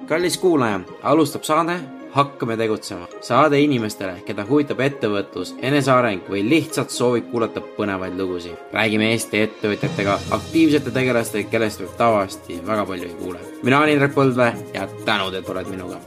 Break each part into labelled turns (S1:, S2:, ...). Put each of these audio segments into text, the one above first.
S1: Kallis kuulaja, alustab saade Hakkame tegutsema. Saade inimestele, keda huvitab ettevõtlus, eneseareng või lihtsalt soovib kuulata põnevaid lugusid. Räägime Eesti ettevõtjatega, aktiivsete tegelastega, kellest võib tavaliselt väga palju ei kuule. Mina olen Indrek Põldvee ja tänud, et oled minuga.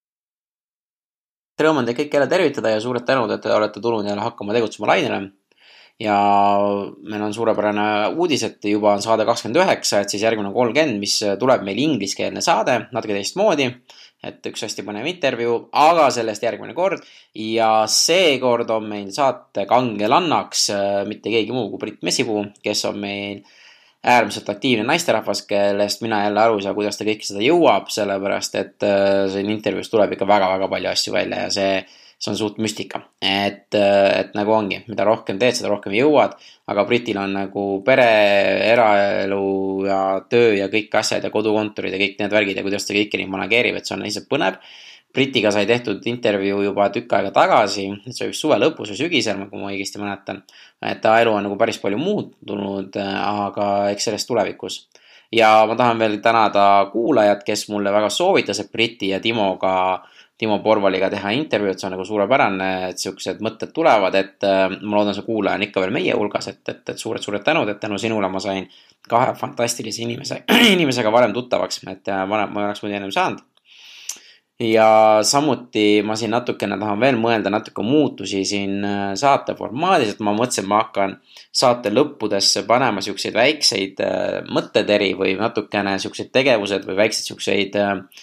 S1: Rõõm on teid kõik jälle tervitada ja suured tänud, et te olete tulnud jälle Hakkama tegutsema lainele. Ja meil on suurepärane uudis, et juba on saade 29, et siis järgmine 30, mis tuleb meil ingliskeelne saade, natuke teistmoodi, et üks hästi põnev intervjuu, aga sellest järgmine kord. Ja seekord on meil saate kangelannaks mitte keegi muu kui Brit Messipuu, kes on meil äärmiselt aktiivne naisterahvas, kellest mina jälle aru ei saa, kuidas ta kõike seda jõuab, sellepärast et siin intervjuus tuleb ikka väga palju asju välja ja see on suht müstika, et nagu ongi, mida rohkem teed, seda rohkem jõuad, aga Britil on nagu pere, eraelu ja töö ja kõik asjad ja kodukontorid ja kõik need värgid ja kuidas ta kõike nii manageerib, et see on lihtsalt põnev. Britiga sai tehtud intervjuu juba tükk aega tagasi, et see oli suve lõpus või sügisel, kui ma õigesti mäletan, et ta elu on nagu päris palju muutunud, aga eks sellest tulevikus. Ja ma tahan veel tänada kuulajat, kes mulle väga soovitas, et Briti ja Timo Porvaliga teha intervjuud, see on nagu suurepärane, et sellised mõtted tulevad, et ma loodan, see kuulaja on ikka veel meie hulgas, et suured tänud, et tänu sinule ma sain kahe fantastilise inimesega varem tuttavaks, et ma oleks muidu ennem saanud. Ja samuti ma siin natukene tahan veel mõelda natuke muutusi siin saate formaadis, et ma mõtlesin, et ma hakkan saate lõppudesse panema selliseid väikseid mõtteteri või natukene selliseid tegevused või väikseid selliseid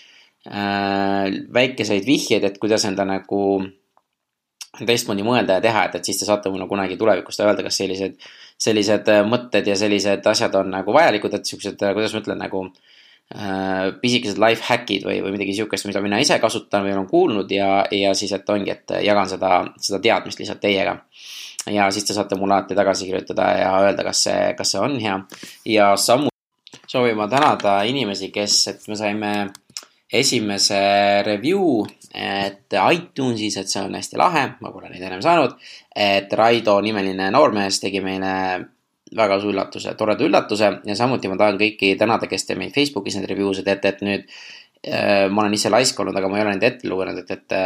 S1: väikeseid vihjeid, et kuidas enda nagu teistmoodi mõelda ja teha, et siis te saate mulle kunagi tulevikus öelda, kas sellised mõtted ja sellised asjad on nagu vajalikud, et sellised, kuidas ma ütlen, nagu pisikesed life hackid või midagi siukest, mida mina ise kasutan või olen kuulnud ja siis, et ongi, et jagan seda teadmist lihtsalt teiega. Ja siis te saate mulle alati tagasi kirjutada ja öelda, kas see on hea. Ja samuti soovin ma tänada inimesi, et me saime esimese review, et iTunesis, et see on hästi lahe, ma pole neid ennem saanud, et Raido nimeline noormees tegi meile väga toreda üllatuse ja samuti ma tahan kõiki tänada, kes te meid Facebookis need review'sid, et nüüd ma olen ise laisk olnud, aga ma ei ole neid ette lugenud,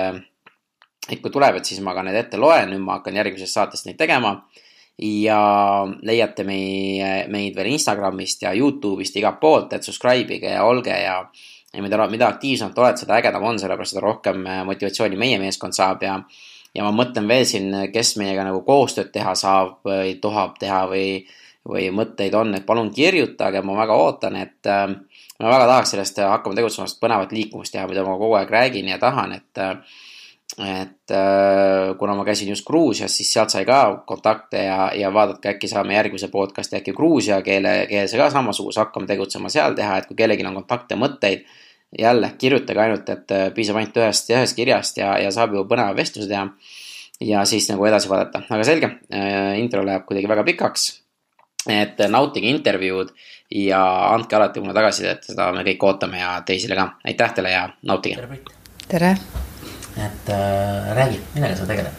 S1: et kui tuleb, et siis ma ka need ette loen, nüüd ma hakkan järgmisest saatest neid tegema ja leiate meid veel Instagramist ja YouTube'ist igalt poolt, et subscribe'ige ja olge ja mida aktiivsemalt oled, seda ägedam on, sellepärast seda rohkem motivatsiooni meie meeskond saab ja ma mõtlen veel siin, kes meiega nagu koostööd teha saab või tohab teha või mõtteid on, et palun kirjutage, ma väga ootan, et ma väga tahaks sellest hakkama tegutsemast põnevat liikumist teha, mida ma kogu aeg räägin ja tahan, et kuna ma käisin just Gruusias, siis sealt sai ka kontakte ja vaadake, äkki saame järgmise podcasti äkki Gruusia keelse ka samasuguse hakkama tegutsema seal teha, et kui kellelgi on kontakte mõtteid, jälle kirjutage ainult, et piisab ainult ühest kirjast ja saab ju põneva vestluse teha ja siis nagu edasi vaadata. Aga selge, intro läheb kuidagi väga pikaks, et nautige intervjuud ja andke alati mulle tagasisidet, et seda me kõik ootame ja teisile ka. Aitäh teile ja nautige.
S2: Tere.
S1: Et räägi, millega sa tegeled?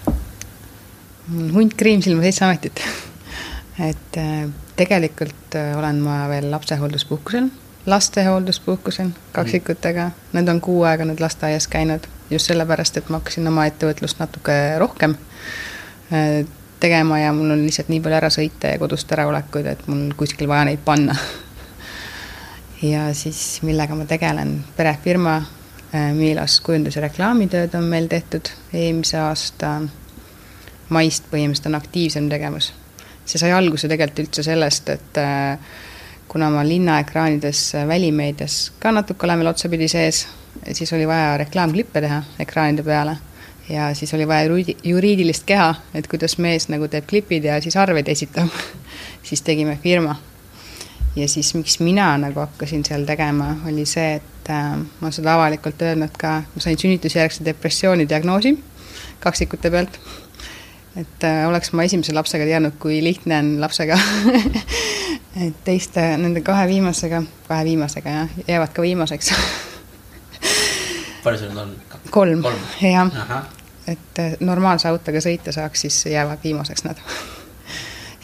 S2: Hunt Kriimsilma 7 ametit. Et tegelikult olen ma veel lastehoolduspuhkusel kaksikutega. Need on 6 aega nüüd lasteaias käinud just sellepärast, et ma hakkasin oma ettevõtlust natuke rohkem tegema ja mul on lihtsalt nii palju ära sõita ja kodust ära olekuid, et mul kuskil vaja neid panna. Ja siis millega ma tegelen? Perefirma Miilas kujundus- ja reklaamitööd on meil tehtud eelmise aasta maist põhimõtteliselt on aktiivsem tegevus. See sai alguse tegelikult üldse sellest, et kuna ma linnaekraanides välimeedias ka natuke oleme otsapidi sees, siis oli vaja reklaamklippe teha ekraanide peale ja siis oli vaja juriidilist keha, et kuidas mees nagu teeb klipid ja siis arveid esitab. Siis tegime firma. Ja siis miks mina nagu hakkasin seal tegema, oli see, et ma seda avalikult öelnud ka, ma sain sünnitusjärgse depressiooni diagnoosi kaksikute pealt. Et oleks ma esimese lapsega teadnud, kui lihtne on lapsega. Et teiste nende kahe viimasega jah, jäävad ka viimaseks.
S1: Palju sul on?
S2: 3. jah. Et normaalse autoga sõita saaks, siis jäävad viimaseks nad.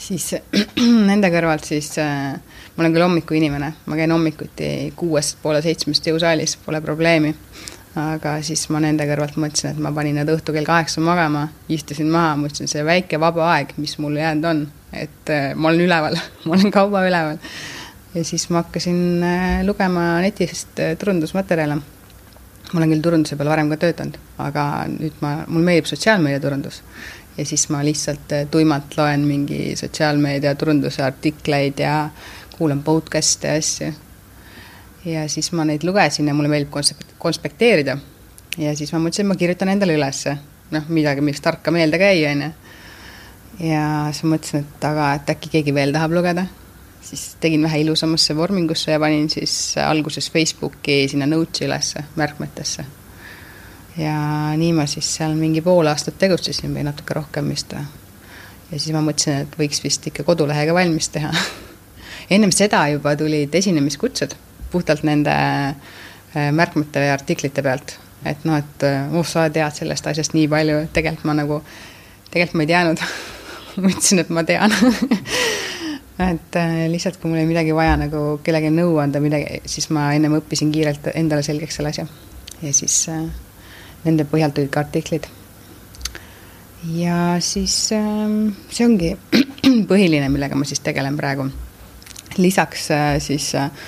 S2: siis nende kõrvalt siis ma olen küll hommiku inimene, ma käin hommikuti 6:30 jõusaalis, pole probleemi, aga siis ma nende kõrvalt mõtlesin, et ma panin need õhtu kell 8 magama, istusin maha, mõtlesin see väike vaba aeg, mis mul jäänud on, et ma olen üleval, ma olen kaua üleval ja siis ma hakkasin lugema netist turundusmaterjale. Ma olen küll turunduse peal varem ka töötanud, aga nüüd mul meeldib sotsiaalmeedia turundus ja siis ma lihtsalt tuimalt loen mingi sotsiaalmeedia turunduse artikleid ja kuulan podcast'e ja asju. Ja siis ma neid lugesin ja mulle meeldib konspekteerida. Ja siis ma mõtlesin, et ma kirjutan endale ülesse. Midagi, mis tarka meelde käi, on. Ja siis mõtlesin, et äkki keegi veel tahab lugeda. Siis tegin vähe ilusamasse vormingusse ja panin siis alguses Facebooki sinna notesi ülesse, märkmetesse. Ja nii ma siis seal mingi pool aastat tegutsesin või natuke rohkem vist. Ja siis ma mõtlesin, et võiks vist ikka kodulehega valmis teha. Ennem seda juba tulid esinemiskutsed puhtalt nende märkmete ja artiklite pealt. Et sa tead sellest asjast nii palju, tegelikult ma ei teadnud. Mõtlesin, et ma tean. Et lihtsalt, kui mul ei midagi vaja nagu kellegi nõu anda midagi, siis ma ennem õppisin kiirelt endale selgeks selle asja. Ja siis nende põhjalt tulid ka artiklid. Ja siis see ongi põhiline, millega ma siis tegelen praegu. Lisaks siis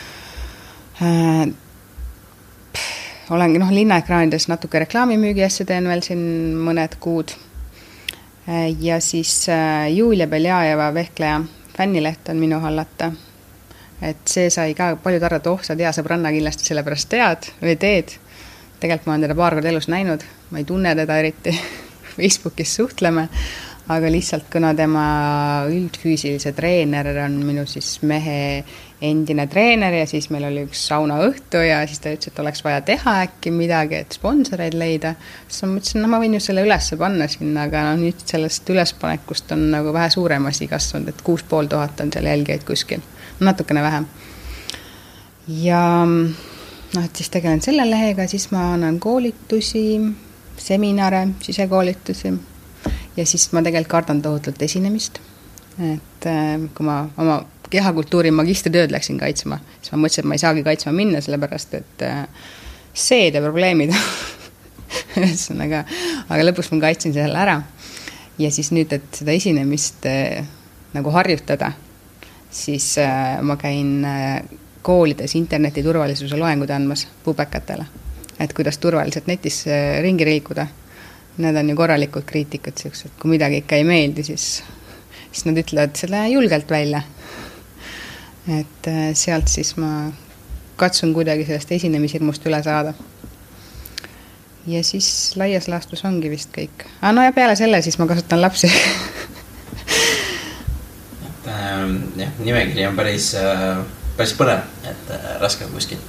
S2: olengi linnaekraanides natuke reklaamimüügi asja teen veel siin mõned kuud. Ja siis Julia Beljajeva vehkleja fännileht on minu hallata. Et see sai ka palju tarrata, sa tea sõbranna kindlasti sellepärast tead või teed. Tegelikult ma olen teda paar korda elus näinud, ma ei tunne teda eriti, Facebookis suhtleme, aga lihtsalt kuna tema üldfüüsilise treener on minu siis mehe endine treener ja siis meil oli üks sauna õhtu ja siis ta ütles, et oleks vaja teha äkki midagi, et sponsoreid leida. Siis ma mõtlesin, ma võin ju selle ülesse panna sinna, aga nüüd sellest ülespanekust on nagu vähe suurem asi kasvanud, et 6500 on seal jälgijaid kuskil, natukene vähem. Ja et siis tegelen selle lehega, siis ma annan koolitusi, seminare, sisekoolitusi ja siis ma tegelikult kardan tohutult esinemist, et kui ma oma kehakultuuri magistritööd läksin kaitsma, siis ma mõtlesin, et ma ei saagi kaitsma minna, sellepärast, et seede probleemid. aga lõpuks ma kaitsin selle ära. Ja siis nüüd, et seda esinemist nagu harjutada, siis ma käin koolides interneti turvalisuse loengud andmas pubekatele. Et kuidas turvaliselt netis ringi liikuda. Need on ju korralikud kriitikud, et kui midagi ikka ei meeldi, siis nad ütlevad selle julgelt välja. Et sealt siis ma katsun kuidagi sellest esinemishirmust üle saada. Ja siis laias laastus ongi vist kõik. Ja peale selle siis ma kasutan lapsi.
S1: Nimekiri on päris põnev, et raske kuskilt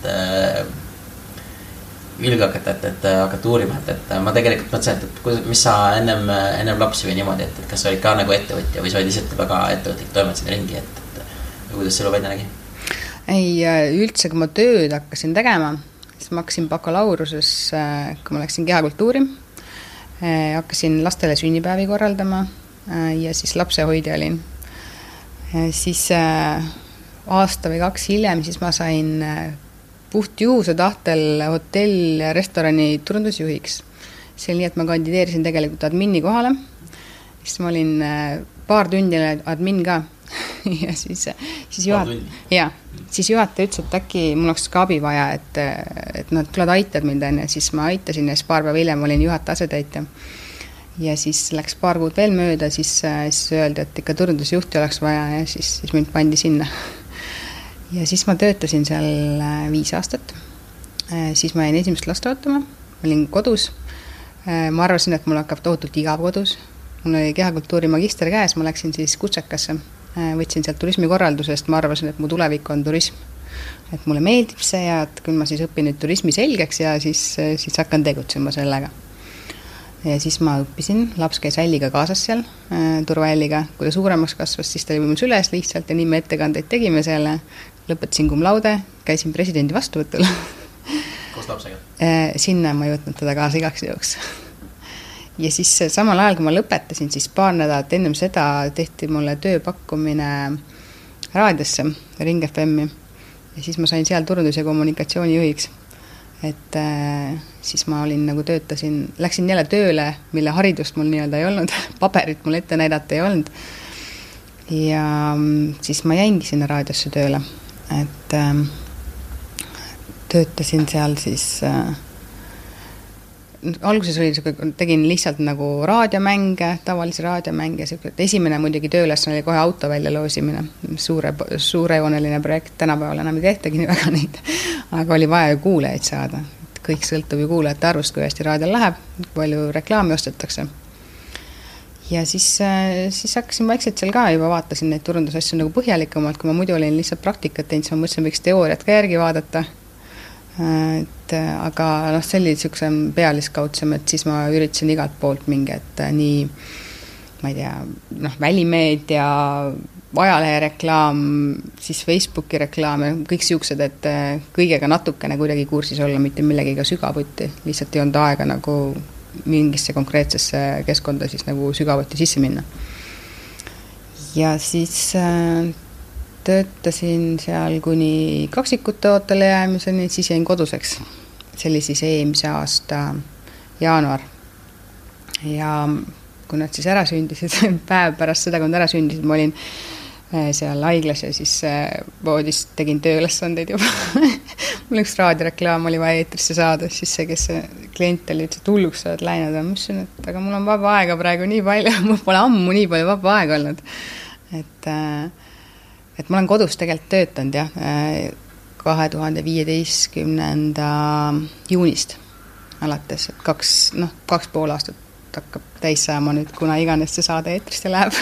S1: vilga hakata, et hakata uurima, et ma tegelikult mõtlesin, et mis sa ennem lapsi või niimoodi, et kas sa olid ka nagu ettevõtja või sa olid lihtsalt väga ettevõtlik toimetasid ringi, et kuidas selle välja nägi? Ei, üldse, kui ma tööd hakkasin tegema, siis ma hakkasin bakalauruses, kui ma läksin kehakultuuri, hakkasin lastele sünnipäevi korraldama ja siis lapsehoidja olin. Siis aasta või 2 hiljem, siis ma sain puht juhuse tahtel hotell ja restorani turundusjuhiks. See oli nii, et ma kandideerisin tegelikult admini kohale. Siis ma olin paar tundi admin ka. Ja siis juhataja ütles, et äkki mul oleks ka abi vaja, et nad tuled aitad mind enne. Siis ma aitasin ja siis paar päeva hiljem olin juhataja asetäitja. Ja siis läks paar kuud veel mööda, siis öeldi, et ikka turundusjuhti oleks vaja ja siis mind pandi sinna. Ja siis ma töötasin seal 5 aastat. Siis ma jäin esimest last ootama, ma olin kodus. Ma arvasin, et mul hakkab tohutult igav kodus. Mul oli kehakultuuri magister käes, ma läksin siis kutsekasse. Võtsin sealt turismikorraldusest, ma arvasin, et mu tulevik on turism. Et mulle meeldib see ja et küll ma siis õpin nüüd turismi selgeks ja siis hakkan tegutsema sellega. Ja siis ma õppisin, laps käis Älliga kaasas seal, turvaälliga. Kui ta suuremaks kasvas, siis ta oli mul süles lihtsalt ja nii me ettekandeid tegime selle. Lõpetasin cum laude, käisin presidendi vastuvõtul. Koos lapsega? Sinna ma ei võtnud teda kaasa igaks juhuks.
S2: ja siis samal ajal, kui ma lõpetasin, siis paar nädalat ennem seda tehti mulle tööpakkumine raadiosse, Ring FM-i. Ja siis ma sain seal turundus- ja kommunikatsioonijuhiks. Et siis ma olin nagu töötasin, läksin jälle tööle, mille haridust mul nii-öelda ei olnud, paberit mul ette näidata ei olnud. Ja siis ma jäingi sinna raadiosse tööle, et töötasin seal siis alguses oli, tegin lihtsalt nagu raadiomänge, tavalisi raadiomänge, esimene muidugi tööülesanne oli kohe auto välja loosimine, suurejooneline projekt, tänapäeval enam ei tehtagi nii väga neid, aga oli vaja ju kuulajaid saada, kõik sõltub ju kuulajate arvust, kui hästi raadiol läheb, palju reklaami ostetakse. Ja siis hakkasin vaikselt seal ka, juba vaatasin neid turundusasju nagu põhjalikumalt, kui ma muidu olin lihtsalt praktikat teinud, siis ma mõtlesin, võiks teooriat ka järgi vaadata. Aga see oli niisugune pealiskaudsem, et siis ma üritasin igalt poolt mingi, et nii, ma ei tea, välimeedia, ajalehe reklaam, siis Facebooki reklaam, kõik siuksed, et kõigega natukene kuidagi kursis olla, mitte millegiga sügavuti, lihtsalt ei olnud aega nagu mingisse konkreetsesse keskkonda siis nagu sügavuti sisse minna. Ja siis töötasin seal kuni kaksikute ootele jäämiseni, siis jäin koduseks. See oli siis eelmise aasta jaanuar. Ja kui nad siis ära sündisid, päev pärast seda, kui nad ära sündisid, ma olin seal haiglas ja siis voodis tegin tööülesandeid juba. Mul üks raadioreklaam oli vaja eetrisse saada, siis see, kes see klient oli, ütles, et hulluks sa oled läinud, ma mõtlesin, et aga mul on vaba aega praegu nii palju, mul pole ammu nii palju vaba aega olnud. Et ma olen kodus tegelikult töötanud, jah, 2015. juunist alates, et 2,5 aastat hakkab täis saama nüüd, kuna iganes see saade eetrisse läheb.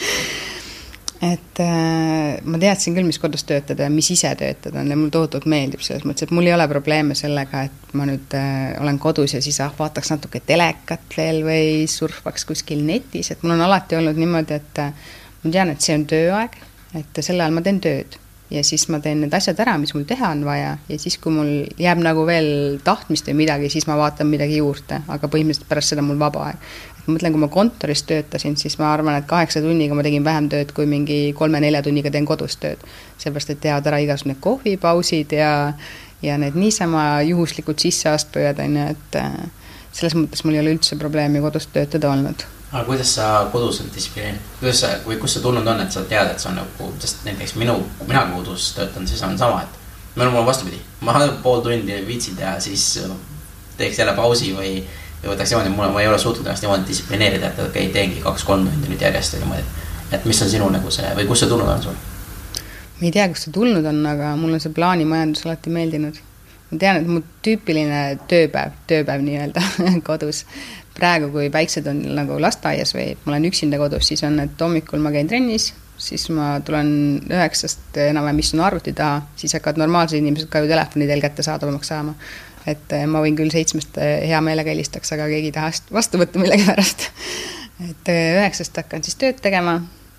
S2: Et ma teadsin küll, mis kodus töötada ja mis ise töötada on ja mul tohutult meeldib selles mõttes, et mul ei ole probleeme sellega, et ma nüüd olen kodus ja siis vaataks natuke telekat veel või surfaks kuskil netis, et mul on alati olnud niimoodi, et ma tean, et see on tööaeg, et selle ajal ma teen tööd ja siis ma teen need asjad ära, mis mul teha on vaja ja siis, kui mul jääb nagu veel tahtmist või midagi, siis ma vaatan midagi juurde, aga põhimõtteliselt pärast seda mul vaba aeg. Ma mõtlen, kui ma kontoris töötasin, siis ma arvan, et 8 tunniga ma tegin vähem tööd, kui mingi 3-4 tunniga teen kodus tööd. Seepärast, et teavad ära igasugune kohvipausid ja need niisama juhuslikud sisseastujad, et selles mõttes mul ei ole üldse probleemi kodus töötada olnud.
S1: Aga kuidas sa kodus on distsiplineerinud? Kus sa tulnud on, et sa tead, et see on nagu, sest näiteks mina kodus töötan, siis on sama, et mul on vastupidi. Ma pool tundi viitsin teha, siis teeks jälle pausi või võtaks niimoodi, ma ei ole suutnud ennast niimoodi distsiplineerida, et okei, teengi 2-3 tundi nüüd järjest või niimoodi. Et mis on sinu nagu see, või kus see tulnud on sul?
S2: Ma ei tea, kus see tulnud on, aga mul on see plaanimajandus alati meeldinud. Ma tean, et mu tüüpiline tööpäev nii-öelda kodus. Praegu, kui väiksed on nagu lasteaias või ma olen üksinda kodus, siis on, et hommikul ma käin trennis, siis ma tulen 9-st enam-vähem istun arvuti taha, siis hakkavad normaalsed inimesed ka ju telefoni teel kätte saadavamaks saama. Et ma võin küll 7-st hea meelega helistaks, aga keegi ei taha vastu võtta millegi pärast. Et 9-st hakkan siis tööd tegema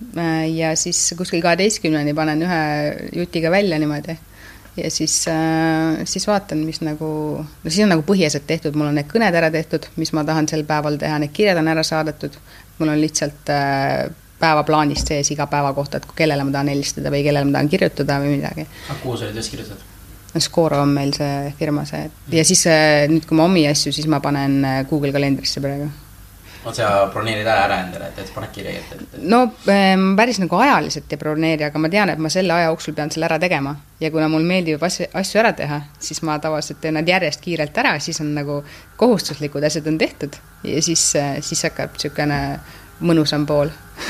S2: ja siis kuskil 12-ni panen ühe jutiga välja niimoodi. Ja siis vaatan, mis nagu, siis on nagu põhiasjad tehtud, mul on need kõned ära tehtud, mis ma tahan sel päeval teha, need kirjad on ära saadetud, mul on lihtsalt päevaplaanist sees iga päeva kohta, et kellele ma tahan helistada või kellele ma tahan kirjutada või midagi.
S1: Kuhu sa olid just kirjutad?
S2: Scooro on meil see firma see. Ja siis nüüd, kui ma omi asju, siis ma panen Google kalendrisse praegu.
S1: On sa broneerid ära endale, et paned kirja?
S2: No päris nagu ajaliselt ei broneeri, aga ma tean, et ma selle aja jooksul pean selle ära tegema. Ja kuna mul meeldib asju ära teha, siis ma tavaliselt teen nad järjest kiirelt ära, siis on nagu kohustuslikud asjad on tehtud. Ja siis hakkab niisugune mõnusam pool.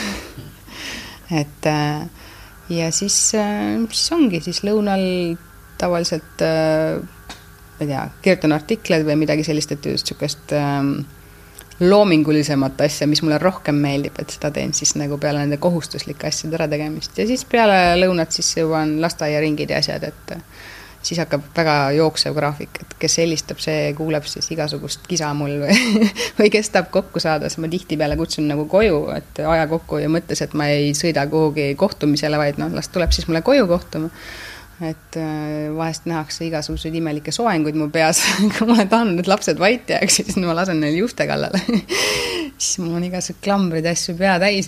S2: Et ja siis ongi siis lõunal tavaliselt, ma ei tea, kirjutan artikleid või midagi sellist, et just niisugust loomingulisemat asja, mis mulle rohkem meeldib, et seda teen siis nagu peale nende kohustuslike asjade ära tegemist. Ja siis peale lõunat siis juba on lasteaiaringid ja asjad, et siis hakkab väga jooksev graafik, et kes helistab, see kuuleb siis igasugust kisa mul või kes tahab kokku saada, siis ma tihti peale kutsun nagu koju, et aja kokku ja mõttes, et ma ei sõida kuhugi kohtumisele, vaid las tuleb siis mulle koju kohtuma. et vahest nähakse igasuguseid imelikke soenguid mu peas, kui ma olen tahtnud, et lapsed vait jääks, siis ma lasen neil juuste kallale. Siis mul on igasugused klambrid asju pea täis.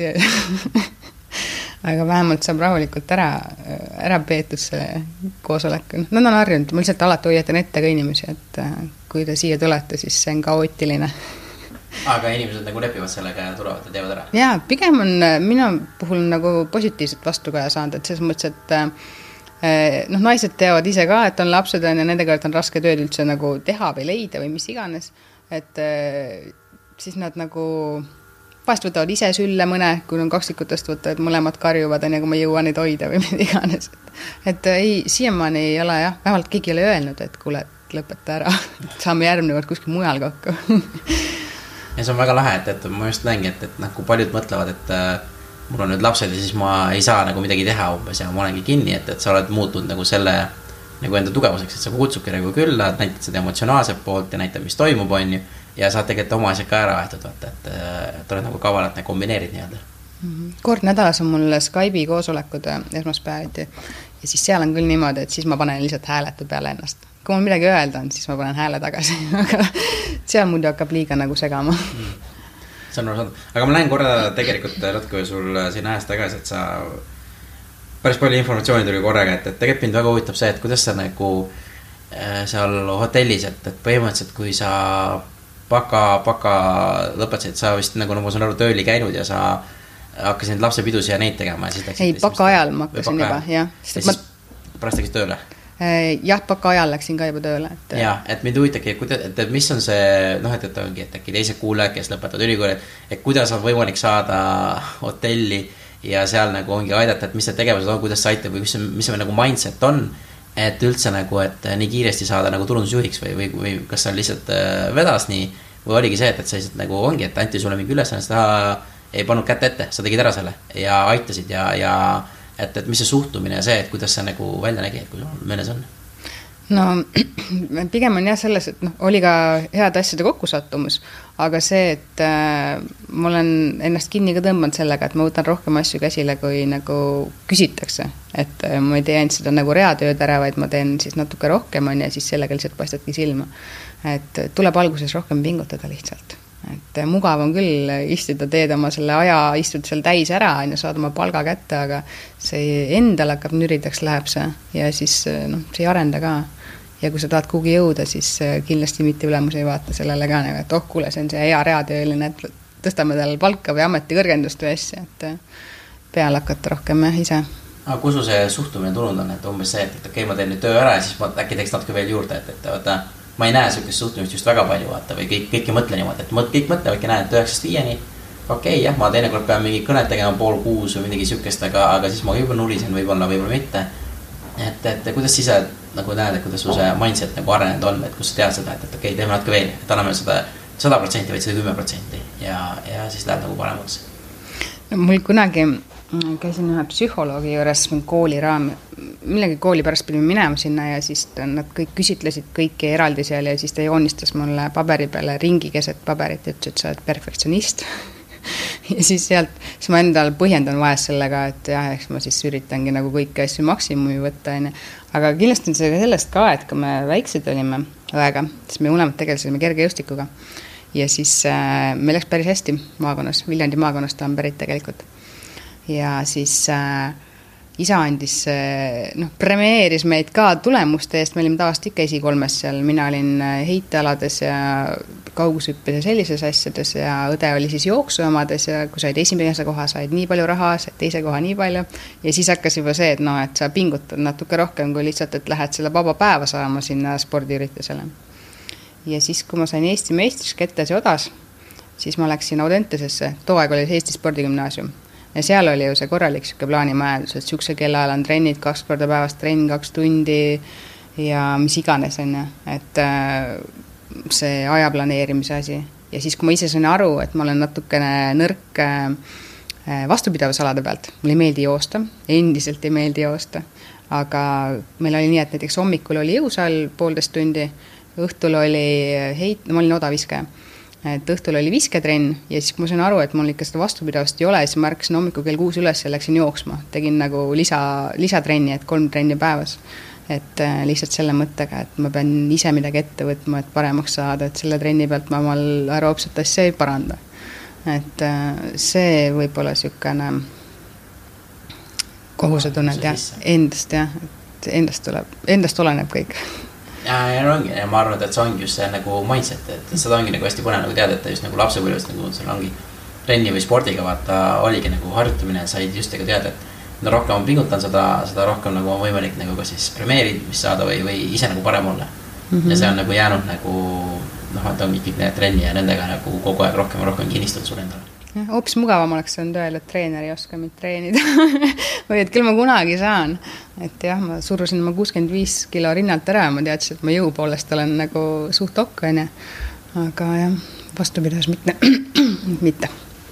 S2: Aga vähemalt saab rahulikult ära peetud see koosolek. Nad on harjunud, ma lihtsalt alati hoiatan ette ka inimesi, et kui te siia tulete, siis see on kaootiline.
S1: Aga inimesed nagu lepivad sellega ja tulevad ja teevad ära?
S2: Jaa, pigem on minu puhul nagu positiivset vastukaja saanud, et selles mõttes, et naised teavad ise ka, et on lapsed ja nendega on raske tööd üldse nagu teha või leida või mis iganes, et siis nad nagu vahest võtavad ise sülle mõne, kui on kaksikutest võtta, et mõlemad karjuvad, kui ma jõuan neid hoida või mida iganes. Et ei, siiamaani ei ole jah, vähemalt keegi ei ole öelnud, et kuule, lõpeta ära, saame järgmine kord kuskil mujal kokku.
S1: Ja see on väga lahe, et ma just näengi, et kui paljud mõtlevad, et mul on nüüd lapsed ja siis ma ei saa nagu midagi teha umbes ja ma olengi kinni, et sa oled muutunud nagu selle nagu enda tugevuseks, et sa kutsubki nagu külla, et näitad seda emotsionaalset poolt ja näitad, mis toimub, on ju, ja saad tegelikult oma asja ka ära aetud, vaata, et oled nagu kavalalt kombineerid nii-öelda.
S2: Kord nädalas on mul Skype'i koosolekud esmaspäeviti ja siis seal on küll niimoodi, et siis ma panen lihtsalt hääletu peale ennast. Kui mul midagi öelda on, siis ma panen hääle tagasi, aga seal muidu hakkab liiga nagu segama.
S1: See on aru. Aga ma lähen korra tegelikult natuke sul siin ajast tagasi, et sa päris palju informatsiooni tuli korraga, et tegelikult mind väga huvitab see, et kuidas sa nagu seal hotellis, et põhimõtteliselt kui sa paka lõpetasid, sa vist nagu ma saan aru tööli käinud ja sa hakkasid lapsepidusi ja neid tegema.
S2: Ei, paka ajal ma hakkasin juba, jah.
S1: Ja siis pärast tegid tööle?
S2: Jah, paka ajal läksin ka juba tööle.
S1: Jah, et mind huvitagi, et mis on see, et ongi, et äkki teised kuulajad, kes lõpetavad ülikooli, et kuidas on võimalik saada hotelli ja seal nagu ongi aidata, et mis see tegevused on, kuidas see aitab või mis see nagu mindset on, et üldse nagu, et nii kiiresti saada nagu turundusjuhiks või kas see lihtsalt vedas nii või oligi see, et sa lihtsalt nagu ongi, et anti sulle mingi ülesanne, seda ei pannud kätte ette, sa tegid ära selle ja aitasid ja et mis see suhtumine ja see, et kuidas see nagu välja nägi, et kui sul meeles on?
S2: No pigem on jah selles, et oli ka head asjade kokkusattumus, aga see, et ma olen ennast kinni ka tõmbanud sellega, et ma võtan rohkem asju käsile, kui nagu küsitakse. Et ma ei tee ainult seda nagu reatööd ära, vaid ma teen siis natuke rohkem ja siis sellega lihtsalt paistadki silma. Et tuleb alguses rohkem pingutada lihtsalt. Et mugav on küll istuda, teed oma selle aja, istud seal täis ära ja saad oma palga kätte, aga see endal hakkab nüridaks läheb see ja siis see ei arenda ka. Ja kui sa tahad kuhugi jõuda, siis kindlasti mitte ülemus ei vaata sellele ka, et kuule, see on see hea reatööline, et tõstame tal palka või ameti kõrgendust või asja, et peal hakata rohkem ise.
S1: Aga kus see suhtumine tulnud on, et umbes see, et okei, ma teen nüüd töö ära ja siis ma äkki teeks natuke veel juurde, et vaata, ma ei näe sellist suhtumist just väga palju, vaata, või kõik ei mõtle niimoodi, et kõik mõtlevadki näed 9-5, okei, jah, ma teinekord pean mingi kõnet tegema 5:30 või midagi sükest, aga siis ma juba nurisen võib-olla mitte. Et kuidas siis nagu näed, et kuidas su see mindset nagu arenenud on, et kus sa tead seda, et okei, teeme natuke veel, et anname seda 100%, vaid seda 10% ja siis läheb nagu paremaks.
S2: Mul kunagi käisin ühe psühholoogi juures kooli millegi kooli pärast pidime minema sinna ja siis nad kõik küsitlesid kõiki eraldi seal ja siis ta joonistas mulle paberi peale ringi keset paberit ja ütles, et sa oled perfektsionist. Ja siis ma endal põhjendan vahest sellega, et jah, eks ma siis üritangi nagu kõiki asju maksimumi võtta. Aga kindlasti on see sellest ka, et kui me väiksed olime õega, siis me mõlemad tegelesime kergejõustikuga ja siis me läks päris hästi maakonnas, Viljandi maakonnas ta on pärit tegelikult. Ja siis isa andis, premeeris meid ka tulemuste eest, me olime tavaliselt ikka esikolmes seal, mina olin heitealades ja kaugushüppes ja sellises asjades ja õde oli siis jooksuomades ja kui said esimese koha, said nii palju raha, said teise koha nii palju ja siis hakkas juba see, et sa pingutad natuke rohkem kui lihtsalt, et lähed selle vaba päeva saama sinna spordiüritusele. Ja siis, kui ma sain Eesti meistriks Kettes ja Odas, siis ma läksin Audentesesse, too aeg oli Eesti spordigümnaasium. Ja seal oli ju see korralik plaanimajandus, et sükse kellaajal on trennid 2 korda päevas, trenn 2 tundi ja mis iganes on, et see aja planeerimise asi. Ja siis, kui ma ise sain aru, et ma olen natukene nõrk vastupidavusalade pealt, mulle ei meeldi joosta, endiselt ei meeldi joosta, aga meil oli nii, et näiteks hommikul oli jõusaal 1,5 tundi, õhtul oli ma olin odaviskaja. et õhtul oli visketrenn ja siis kui ma sain aru, et mul ikka seda vastupidavust ei ole, siis ma ärkasin hommikul kell 6 üles ja läksin jooksma. Tegin nagu lisatrenni, et 3 trenni päevas. Et lihtsalt selle mõttega, et ma pean ise midagi ette võtma, et paremaks saada, et selle trenni pealt ma omal aeroobset asja ei paranda. Et see võib olla niisugune kohusetunnet endast, et endast oleneb kõik.
S1: Ja ma arvan, et see ongi just see nagu mindset, et seda ongi nagu hästi põnev nagu teada, et just nagu lapsepõlvest nagu seal ongi trenni või spordiga vaata oligi nagu harjutamine, said just nagu teada, et mida rohkem ma pingutan seda rohkem nagu on võimalik nagu ka siis premeerimist saada või ise nagu parem olla. Ja see on nagu jäänud nagu et ongi kõik need trenni ja nendega nagu kogu aeg rohkem kinnistunud sulle endale.
S2: Hoopis mugavam oleks olnud öelda, et treener ei oska mind treenida või et küll ma kunagi saan. Et jah, ma surusin oma 65 kilo rinnalt ära ja ma teadsin, et ma jõu poolest olen nagu suht okkaine. Aga jah, vastupidavas mitte.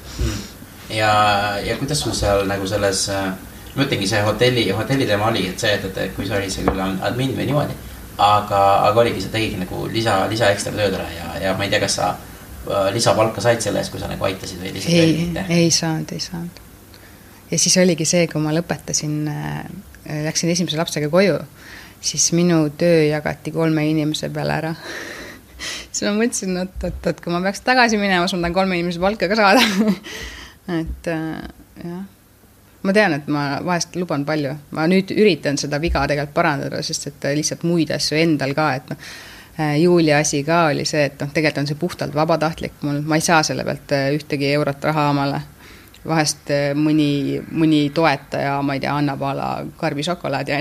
S1: Ja kuidas sul seal nagu selles, ma ütlengi see hotelli teema oli, et see, et kui see oli see küll admin või niimoodi, aga oligi, sa tegid nagu lisa ekstra tööd ära ja ma ei tea, kas sa lisapalka said selles, kui sa nagu aitasid või lihtsalt
S2: ei saanud. Ja siis oligi see, kui ma lõpetasin, läksin esimese lapsega koju, siis minu töö jagati 3 inimese peale ära. Siis ma mõtlesin, et kui ma peaks tagasi minema, siis ma tahan 3 inimese palka ka saada. Et jah, ma tean, et ma vahest luban palju. Ma nüüd üritan seda viga tegelikult parandada, sest et lihtsalt muid asju endal ka, et Julia asi ka oli see, et tegelikult on see puhtalt vabatahtlik mul, ma ei saa selle pealt ühtegi eurot raha omale. Vahest mõni toetaja, ma ei tea, annab ala karbi šokolaadi,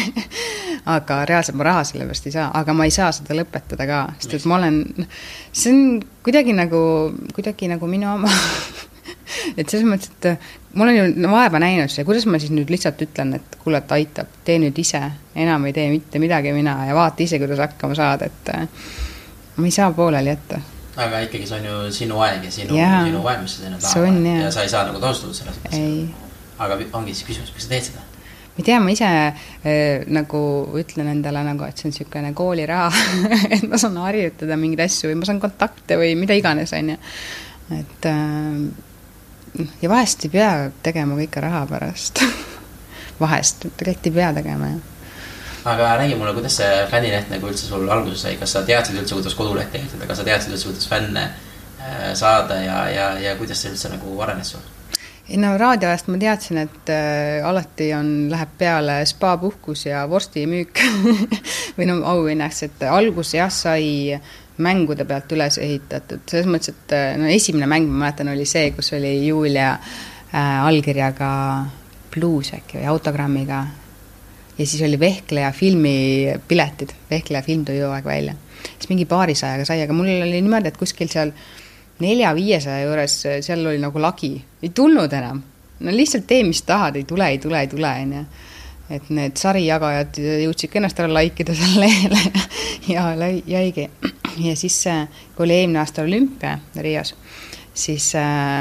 S2: aga reaalselt ma raha selle pealt ei saa, aga ma ei saa seda lõpetada ka, sest et ma olen, see on kuidagi nagu minu oma, et selles mõttes, et ma olen ju vaeva näinud see, kuidas ma siis nüüd lihtsalt ütlen, et kuule, et aitab, tee nüüd ise, enam ei tee mitte midagi mina ja vaata ise, kuidas hakkama saada, et ma ei saa pooleli jätta.
S1: Aga ikkagi see on ju sinu aeg ja sinu vaim, mis sa teine tahavad ja sa ei saa nagu tasustatud selles. Aga ongi siis küsimus, kas sa teed seda?
S2: Ma ei tea, ma ise nagu ütlen endale, nagu, et see on niisugune kooliraha, et ma saan harjutada mingeid asju või ma saan kontakte või mida iganes, on ju. Et ja vahest ei pea tegema kõike raha pärast. Vahest, tegelikult ei pea tegema, jah.
S1: Aga räägi mulle, kuidas see fännileht nagu üldse sul alguses sai, kas sa teadsid üldse, kuidas kodulehti ehitada, kas sa teadsid üldse, kuidas fänne saada ja kuidas see üldse nagu arenes sul?
S2: No raadioajast ma teadsin, et alati läheb peale spa-puhkus ja vorsti müük või no auhinnaks, et algus jah sai mängude pealt üles ehitatud. Selles mõttes, et esimene mäng, ma mäletan, oli see, kus oli Julia allkirjaga Blues äkki või autogrammiga ja siis oli Vehkleja filmi piletid. Vehkleja film tõi aeg välja. Siis mingi paarisajaga sai, aga mul oli niimoodi, et kuskil seal 400-500 juures seal oli nagu lagi. Ei tulnud enam. No lihtsalt tee, mis tahad, ei tule. Et need sarijagajad jõudsid ennast ära laikida selle lehele ja jäigi. Ja siis, kui oli eelmine aasta olümpia Rios, siis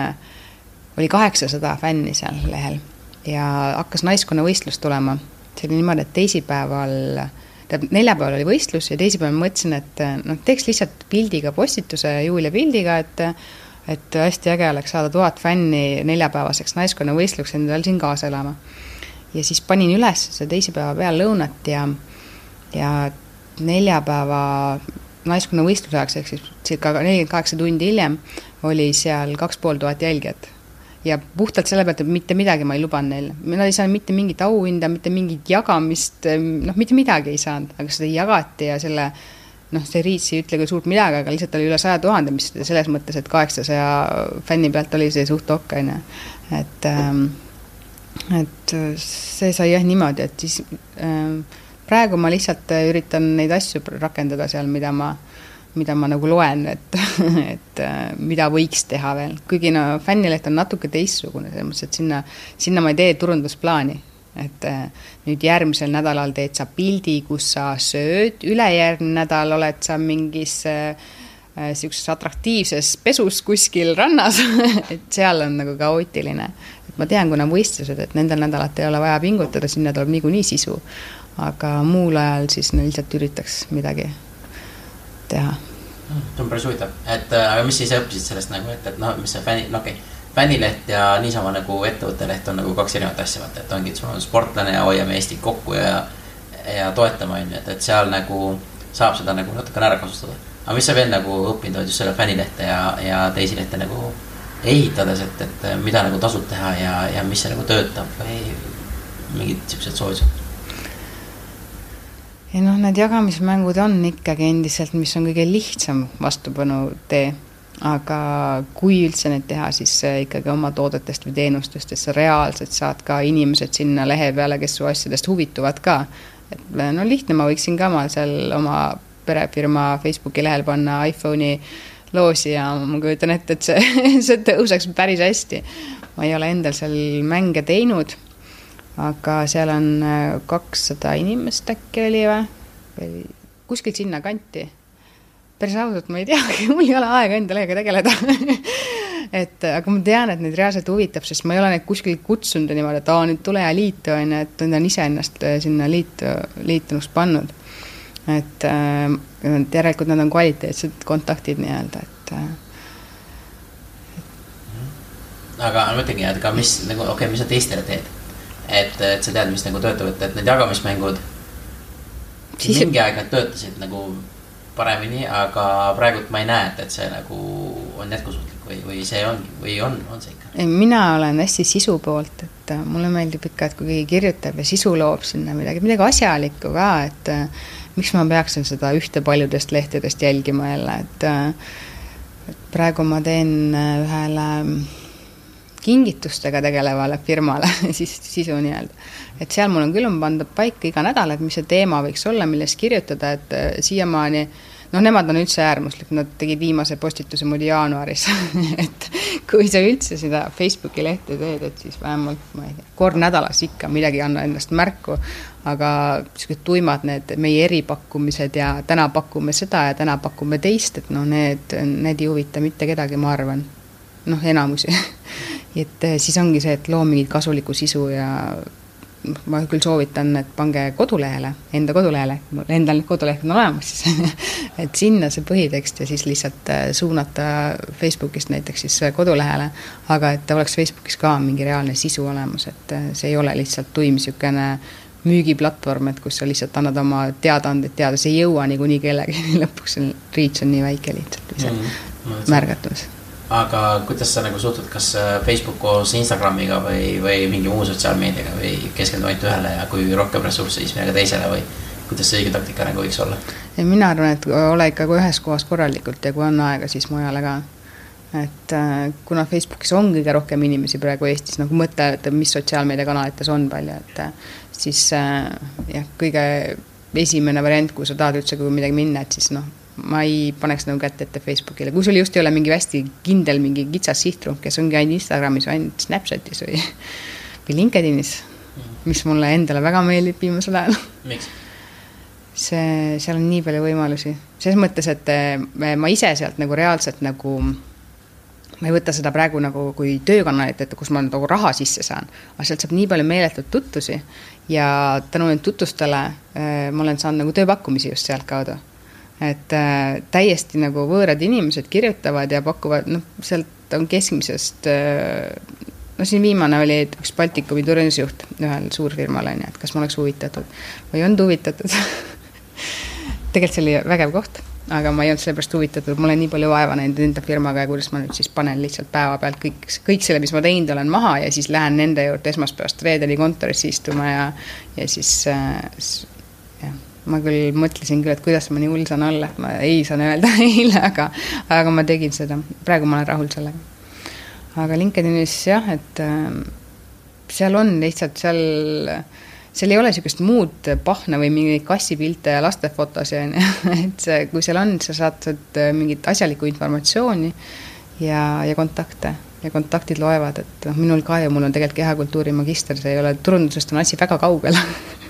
S2: oli 800 fänni seal lehel ja hakkas naiskonna võistlus tulema. See oli niimoodi, et teisipäeval, neljapäeval oli võistlus ja teisipäeval mõtlesin, et teeks lihtsalt pildiga postituse, Julia pildiga, et hästi äge oleks saada 1000 fänni neljapäevaseks naiskonna võistluks endal siin kaasa elama. Ja siis panin üles see teisipäeva peal lõunat ja neljapäeva naiskonna võistluse ajaks, ehk siis circa 48 tundi hiljem oli seal 2500 jälgijat. Ja puhtalt selle pealt, et mitte midagi ma ei luban neil. Nad ei saanud mitte mingit auhinda, mitte mingit jagamist, mitte midagi ei saanud, aga seda jagati ja selle, see riits ei ütle küll suurt midagi, aga lihtsalt oli üle 100 000, mis selles mõttes, et 800 fänni pealt oli see suht okkaine. Et see sai jah niimoodi, et siis praegu ma lihtsalt üritan neid asju rakendada seal, mida ma nagu loen, et mida võiks teha veel. Kuigi fännileht on natuke teistsugune, selles mõttes, et sinna ma ei tee turundusplaani. Et nüüd järgmisel nädalal teed sa pildi, kus sa sööd, ülejärgmine nädal oled sa mingis sellises atraktiivses pesus kuskil rannas, et seal on nagu kaootiline. Et ma tean, kuna võistlused, et nendel nädalat ei ole vaja pingutada, sinna tuleb niikuinii sisu. Aga muul ajal siis lihtsalt üritaks midagi teha.
S1: See on päris huvitav, et aga mis siis õppisid sellest nagu, et noh, mis see fänni, no okei, fännileht ja niisama nagu ettevõtteleht on nagu kaks erinevat asja, vaata, et ongi, et sul on sportlane ja hoiame Eestit kokku ja toetama on ju, et seal nagu saab seda nagu natukene ära kasutada. Aga mis sa veel nagu õppinud oled just selle fännilehte ja teisi lehte nagu ehitades, et mida nagu tasub teha ja mis see nagu töötab või mingid siuksed soovitused?
S2: Ja noh, need jagamismängud on ikkagi endiselt, mis on kõige lihtsam vastupanu tee, aga kui üldse need teha, siis ikkagi oma toodetest või teenustest, et sa reaalselt saad ka inimesed sinna lehe peale, kes su asjadest huvituvad ka. Et no lihtne, ma võiksin ka mal seal oma perefirma Facebooki lehel panna iPhone'i loosi ja ma kujutan ette, et see tõuseks päris hästi. Ma ei ole endal seal mänge teinud, aga seal on 200 inimest äkki oli või kuskilt sinna kanti. Päris ausalt, ma ei tea, mul ei ole aega enda lehega tegeleda. Aga ma tean, et neid reaalselt huvitab, sest ma ei ole neid kuskil kutsunud niimoodi, et nüüd tule ja liitu, et nad on ise ennast sinna liitunust pannud. Et järelikult nad on kvaliteetsed kontaktid nii-öelda,
S1: Aga ma mõtlengi, et ka mis sa teistele teed? Et sa tead, mis nagu töötab, et need jagamismängud mingi aeg nad töötasid nagu paremini, aga praegult ma ei näe, et see nagu on jätkusuutlik või see ongi, või on see ikka?
S2: Mina olen hästi sisu poolt, et mulle meeldib ikka, et kui keegi kirjutab ja sisu loob sinna midagi asjalikku ka, et miks ma peaksin seda ühte paljudest lehtedest jälgima jälle, et praegu ma teen ühele kingitustega tegelevale firmale sisu nii-öelda. Et seal mul on küll pandud paika iga nädal, et mis see teema võiks olla, millest kirjutada, et siiamaani, nemad on üldse äärmuslik, nad tegid viimase postituse mul jaanuaris, et kui sa üldse seda Facebooki lehte teed, et siis vähemalt, ma ei tea, kord nädalas ikka midagi anna endast märku, aga sellised tuimad need meie eripakkumised ja täna pakume seda ja täna pakume teist, et need ei huvita mitte kedagi, ma arvan, enamusi. Et siis ongi see, et loo mingid kasulikku sisu ja ma küll soovitan, et pange kodulehele, enda kodulehele, endal need kodulehed on olemas siis, et sinna see põhitekst ja siis lihtsalt suunata Facebookist näiteks siis kodulehele, aga et oleks Facebookis ka mingi reaalne sisu olemas, et see ei ole lihtsalt tuim niisugune müügiplatvorm, et kus sa lihtsalt annad oma teadaanded teada, see ei jõua niikuinii kellegi, lõpuks reach on nii väike lihtsalt või see märgatus.
S1: Aga kuidas sa nagu suhtud, kas Facebook koos Instagramiga või mingi muu sotsiaalmeediaga või keskendub ainult ühele ja kui rohkem ressursse siis millega teisele või kuidas see õige taktika nagu võiks olla? Mina
S2: arvan, et ole ikka ühes kohas korralikult ja kui on aega, siis mujale ka. Et kuna Facebookis on kõige rohkem inimesi praegu Eestis, nagu mõtle, et mis sotsiaalmeediakanalites on palju, et siis kõige esimene variant, kui sa tahad üldse midagi minna, et siis ma ei paneks nagu kätte ette Facebookile. Kui sul just ei ole mingi hästi kindel mingi kitsas sihtrum, kes ongi ainult Instagramis või ainult Snapchatis või LinkedInis, mis mulle endale väga meeldib viimasel ajal.
S1: Miks?
S2: Seal on nii palju võimalusi. Selles mõttes, et ma ise sealt nagu reaalselt nagu ma ei võta seda praegu nagu kui töökanalit, et kus ma nagu raha sisse saan, aga sealt saab nii palju meeletud tuttusi ja tänu need tutvustele ma olen saanud nagu tööpakkumisi just sealt kaudu. Et täiesti nagu võõrad inimesed kirjutavad ja pakuvad, sealt on keskmisest, siin viimane oli üks Baltikumi turundusjuht ühel suurfirmal, et kas ma oleks huvitatud või on huvitatud. Tegelikult see oli vägev koht, aga ma ei olnud sellepärast huvitatud, ma olen nii palju vaeva näinud enda firmaga ja kuidas ma nüüd siis panen lihtsalt päeva pealt kõik selle, mis ma teinud olen maha ja siis lähen nende juurde esmaspäevast reedeni kontorisse istuma ja siis ma küll mõtlesin küll, et kuidas ma nii hull saan olla, et ma ei saan öelda eile, aga ma tegin seda. Praegu ma olen rahul sellega. Aga LinkedInis et seal on lihtsalt, seal ei ole sellist muud pahna või mingeid kassipilte ja lastefotosi. Et kui seal on, sa saad mingit asjalikku informatsiooni ja kontakte. Ja kontaktid loevad, et minul ka ja mul on tegelikult kehakultuuri magister, see ei ole turundusest on asi väga kaugel.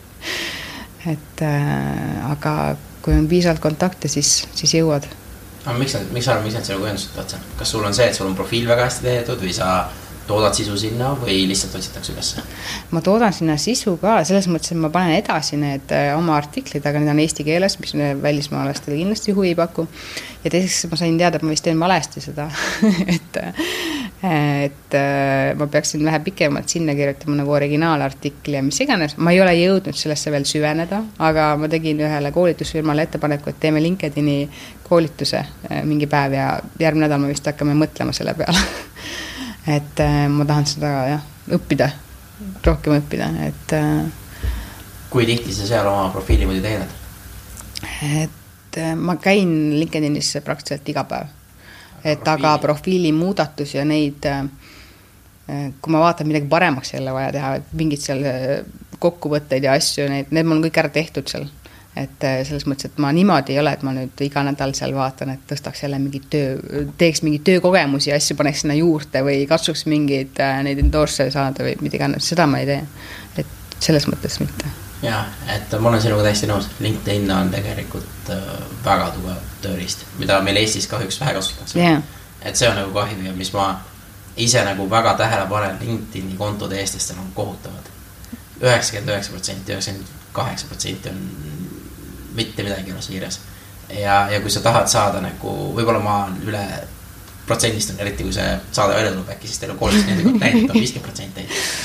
S2: Aga kui on piisavalt kontakte, siis jõuad.
S1: Aga miks sa arvad, miks nad selle ühendused tahad seal? Kas sul on see, et sul on profiil väga hästi teetud või sa toodad sisu sinna või lihtsalt otsitakse ülesse?
S2: Ma toodan sinna sisu ka, selles mõttes, et ma panen edasi need oma artiklid, aga need on eesti keeles, mis välismaalastele kindlasti huvi paku. Ja teiseks ma sain teada, et ma vist teen valesti seda, et ma peaksin vähe pikemalt sinna kirjutama nagu originaalartikli ja mis iganes. Ma ei ole jõudnud sellesse veel süveneda, aga ma tegin ühele koolitusfirmale ettepaneku, et teeme LinkedIni koolituse mingi päev ja järgmine nädal ma vist hakkame mõtlema selle peale. Et ma tahan seda õppida, rohkem õppida, et
S1: kui tihti sa seal oma profiili muidu teedad?
S2: Et ma käin LinkedInis praktiliselt iga päev, et aga profiili muudatus ja neid, kui ma vaatan midagi paremaks jälle vaja teha, mingid seal kokkuvõtteid ja asju, need mul on kõik ära tehtud seal. Et selles mõttes, et ma niimoodi ei ole, et ma nüüd iga nädal seal vaatan, et tõstaks jälle mingi teeks mingi töökogemusi ja asju paneks sinna juurde või katsuks mingeid neid endorse saada või mida iganes, seda ma ei tee. Et selles mõttes mitte.
S1: Jaa, et ma olen sinuga täiesti nõus. LinkedIn on tegelikult väga tugev tööriist, mida meil Eestis kahjuks vähe kasutatakse.
S2: Yeah. Et
S1: see on nagu kahju ja mis ma ise nagu väga tähele panen, LinkedIni kontode eestlastel on kohutavad. 99%, 98% on mitte midagi ole siires. Ja kui sa tahad saada nagu, võib-olla ma üle protsendist on, eriti kui see saada välja tuleb äkki, siis teil on 340 näinud, on 50%.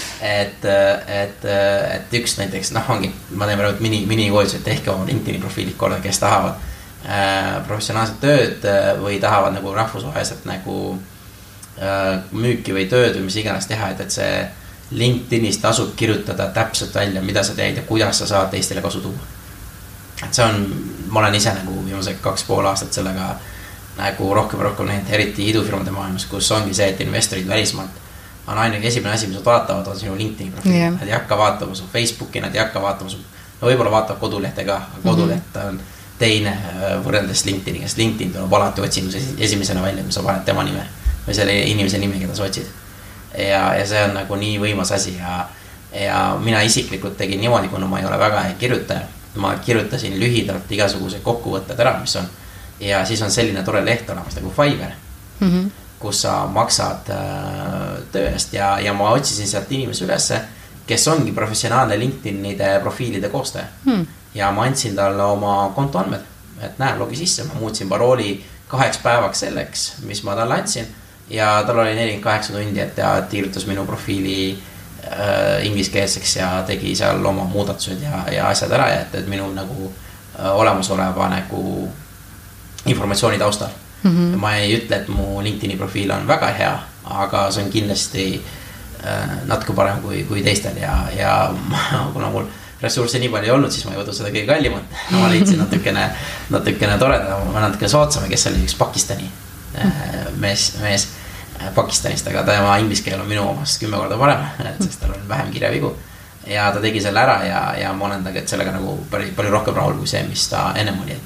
S1: Et üks näiteks, ongi, ma teen praegu minikoolitus, et tehke oma LinkedIni profiilid korda, kes tahavad professionaalset tööd või tahavad nagu rahvusvaheliselt nagu müüki või tööd või mis iganes teha, et see LinkedInis tasub kirjutada täpselt välja, mida sa teed ja kuidas sa saad teistele kasu tuua. Et see on, ma olen ise nagu viimased 2,5 aastat sellega nagu rohkem neid, eriti idufirmade maailmas, kus ongi see, et investorid välismaalt on ainuke esimene asi, mis nad vaatavad, on sinu LinkedIni profiili. Yeah. Nad ei hakka vaatama su Facebooki, nad ei hakka vaatama su, no võib-olla vaatab kodulehte ka, aga koduleht on teine võrreldes LinkedIni, kes LinkedIn tuleb alati otsingus esimesena välja, kui sa paned tema nime või selle inimese nimi, keda sa otsid. Ja see on nagu nii võimas asi ja mina isiklikult tegin niimoodi, kuna ma ei ole väga kirjutaja. Ma kirjutasin lühidalt igasuguse kokkuvõtted ära, mis on. Ja siis on selline tore leht olemas nagu Fiverr, kus sa maksad töö eest ja ma otsisin sealt inimese ülesse, kes ongi professionaalne LinkedInide profiilide koostaja. Ja ma andsin talle oma kontoandmed, et näe, logi sisse, ma muutsin parooli 2 päevaks selleks, mis ma talle andsin ja tal oli 48 tundi, et ta kirjutas minu profiili ingliskeelseks ja tegi seal oma muudatused ja asjad ära ja et minu nagu olemasoleva nagu informatsiooni taustal. Ma ei ütle, et mu LinkedIni profiil on väga hea, aga see on kindlasti natuke parem kui teistel ja kuna mul ressursse nii palju ei olnud, siis ma ei võtnud seda kõige kallimat. Ma leidsin natukene toreda, natuke sootsame, kes oli üks Pakistani mees Pakistanist, aga tema ingliskeel on minu omast 10 korda parem, sest tal on vähem kirjavigu ja ta tegi selle ära ja ma olen sellega nagu palju rohkem rahul kui see, mis ta ennem oli,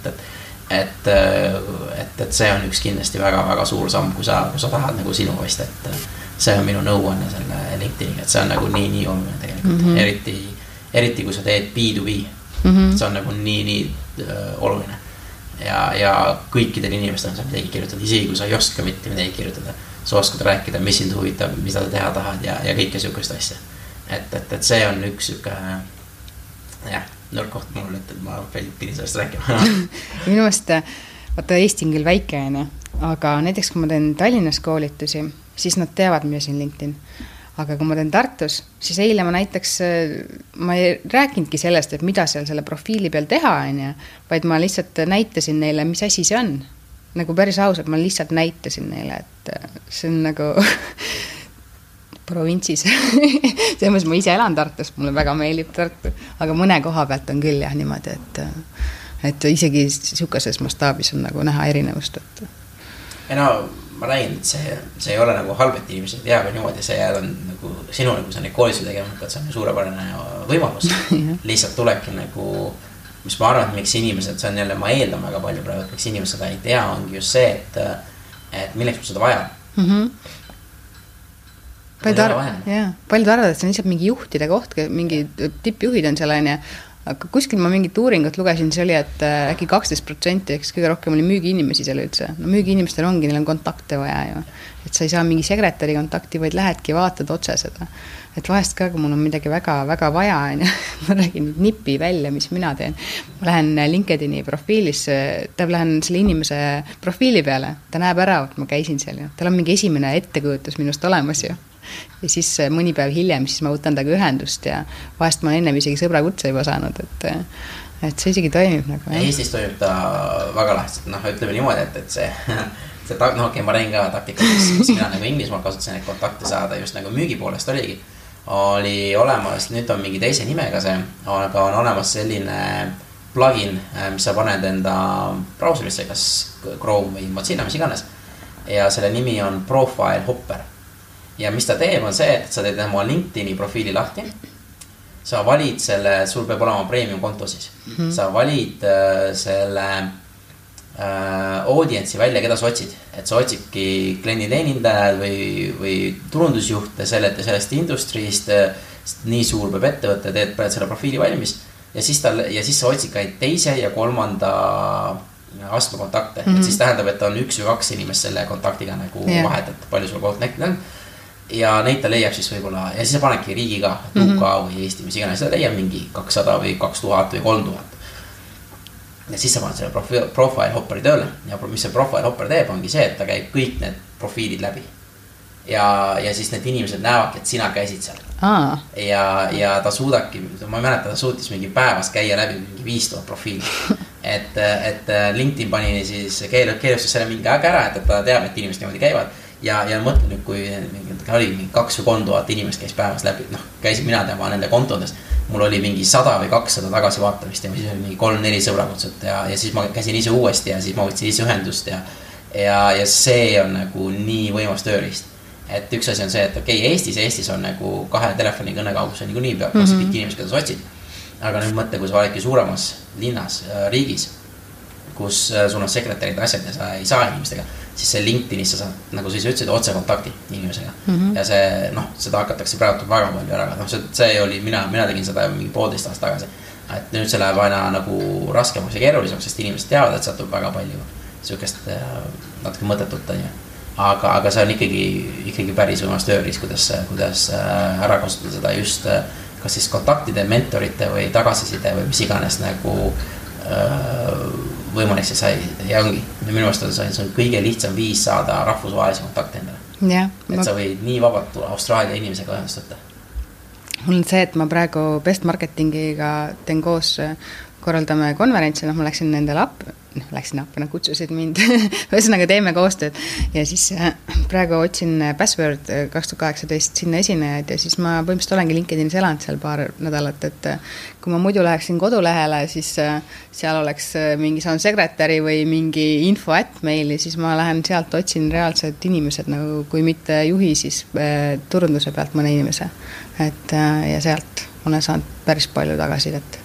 S1: et see on üks kindlasti väga-väga suur samm, kui sa tahad nagu sinu vaist, et see on minu nõuanne selle LinkedIniga, et see on nagu nii oluline tegelikult, eriti kui sa teed B2B, see on nagu nii oluline ja kõikidel inimestel on sa midagi kirjutada, isegi kui sa ei oska mitte midagi kirjutada, sa oskad rääkida, mis sind huvitab, mida sa teha tahad ja kõike sükust asja. Et see on üks süke nõrk koht mul, et ma pidin sellest rääkima.
S2: Minu meelest, vaata Eesti on küll väike, aga näiteks kui ma teen Tallinnas koolitusi, siis nad teavad, mis on LinkedIn. Aga kui ma teen Tartus, siis eile ma näiteks, ma ei rääkinudki sellest, et mida seal selle profiili peal teha, vaid ma lihtsalt näitasin neile, mis asi see on. Nagu päris ausalt, ma lihtsalt näitasin neile, et see on nagu provintsis. Selles ma ise elan Tartus, mulle väga meeldib Tartu, aga mõne koha pealt on küll niimoodi, et isegi siukases mastaabis on nagu näha erinevust.
S1: Ja no, ma räägin, et see ei ole nagu halbet inimesed teab ja niimoodi, see on nagu sinu nagu sa neid koolisi tegema, et see on suurepärane võimalus. Lihtsalt tulebki nagu, mis ma arvan, et miks inimesed, see on jälle, ma eeldan väga palju praegu, et miks inimesed seda ei tea, ongi just see, et milleks ma seda vajan.
S2: Paljud arvavad, et see on lihtsalt mingi juhtide koht, mingi tippjuhid on seal, aga kuskil ma mingit uuringut lugesin, see oli, et äkki 12%, eks kõige rohkem oli müügiinimesi seal üldse. No müügiinimestel ongi, neil on kontakte vaja ju. Et sa ei saa mingi sekretäri kontakti, vaid lähedki vaatad otse seda. Et vahest ka, kui mul on midagi väga, väga vaja, ma räägin nüüd nipi välja, mis mina teen. Ma lähen LinkedIni profiilis, lähen selle inimese profiili peale, ta näeb ära, et ma käisin seal. Tal on mingi esimene ettekujutus minust olemas ju. Ja siis mõni päev hiljem, siis ma võtan taga ühendust ja vahest ma ennem isegi sõbra kutse juba saanud, et see isegi toimib nagu.
S1: Eestis toimib ta väga lahti, ütleme niimoodi, et see ma räägin ka taktikat, mis mina nagu Inglismaal kasutasin, et kontakte saada just nagu müügi poolest oli olemas, nüüd on mingi teise nimega see, aga on olemas selline plugin, mis sa paned enda brauserisse, kas Chrome või Mozilla, mis iganes. Ja selle nimi on Profile Hopper. Ja mis ta teeb on see, et sa teed oma LinkedIni profiili lahti. Sa valid selle, sul peab olema premium konto siis. Sa valid selle audientsi välja, keda sa otsid. Et sa otsidki klienditeenindajad või turundusjuhte sellest industriist, nii suur peab ettevõte, teed selle profiili valmis. Ja siis sa otsid ka teise ja kolmanda astme kontakte. Et siis tähendab, et on 1 või 2 inimest selle kontaktiga nagu vahet, et palju sul koht on. Ja neid ta leiab siis võibolla, ja siis sa panedki riigiga, UK või Eesti, mis iganes, seda leiab mingi 200 või 2000 või 3000. Ja siis sa paned selle Profile Hopperi tööle. Ja mis see Profile Hopper teeb, ongi see, et ta käib kõik need profiilid läbi. Ja siis need inimesed näevadki, et sina käisid seal. Ja ta suudabki, ma ei mäleta, ta suutis mingi päevas käia läbi mingi 5000 profiili. Et LinkedIn pani siis keelustus selle mingi aeg ära, et ta teab, et inimesed niimoodi käivad. Ja mõtlen nüüd, kui oli 2 või 3000 inimest käis päevas läbi, käisin mina tema nende kontodest, mul oli mingi 100 või 200 tagasi vaatamist ja siis oli mingi 3-4 sõbrakutset ja siis ma käisin ise uuesti ja siis ma võtsin ise ühendust ja see on nagu nii võimas tööriist. Et üks asi on see, et Eestis on nagu 2 telefoni kõnekaugus on nii peab kõik inimesed, keda sa otsid. Aga nüüd mõtle, kui sa oledki suuremas linnas, riigis, kus sul on sekretärid asjad ja sa ei saa inimestega, siis see LinkedInis sa saad, nagu sa ise ütlesid, otse kontakti inimesega. Ja see, seda hakatakse praegu väga palju ära. See oli, mina tegin seda mingi 1,5 aastat tagasi. Et nüüd see läheb aina nagu raskemaks ja keerulisemaks, sest inimesed teavad, et satub väga palju sihukest natuke mõttetut. Aga see on ikkagi päris võimas tööriis, kuidas ära kasutada seda just kas siis kontaktide, mentorite või tagasiside või mis iganes nagu võimalik see sai ja ongi. Minu meelest see on kõige lihtsam viis saada rahvusvahelise kontakte endale. Et sa võid nii vabalt Austraalia inimesega ühendust võtta.
S2: Mul on see, et ma praegu Best Marketingiga teen koos, korraldame konverentsi, ma läksin nendele appi, nad kutsusid mind, ühesõnaga teeme koostööd ja siis praegu otsin Password 2018 sinna esinejaid ja siis ma põhimõtteliselt olengi LinkedInis elanud seal paar nädalat, et kui ma muidu läheksin kodulehele, siis seal oleks mingi saan sekretäri või mingi info @maili, siis ma lähen sealt otsin reaalsed inimesed, nagu kui mitte juhi, siis turunduse pealt mõne inimese, ja sealt ma olen saanud päris palju tagasidet.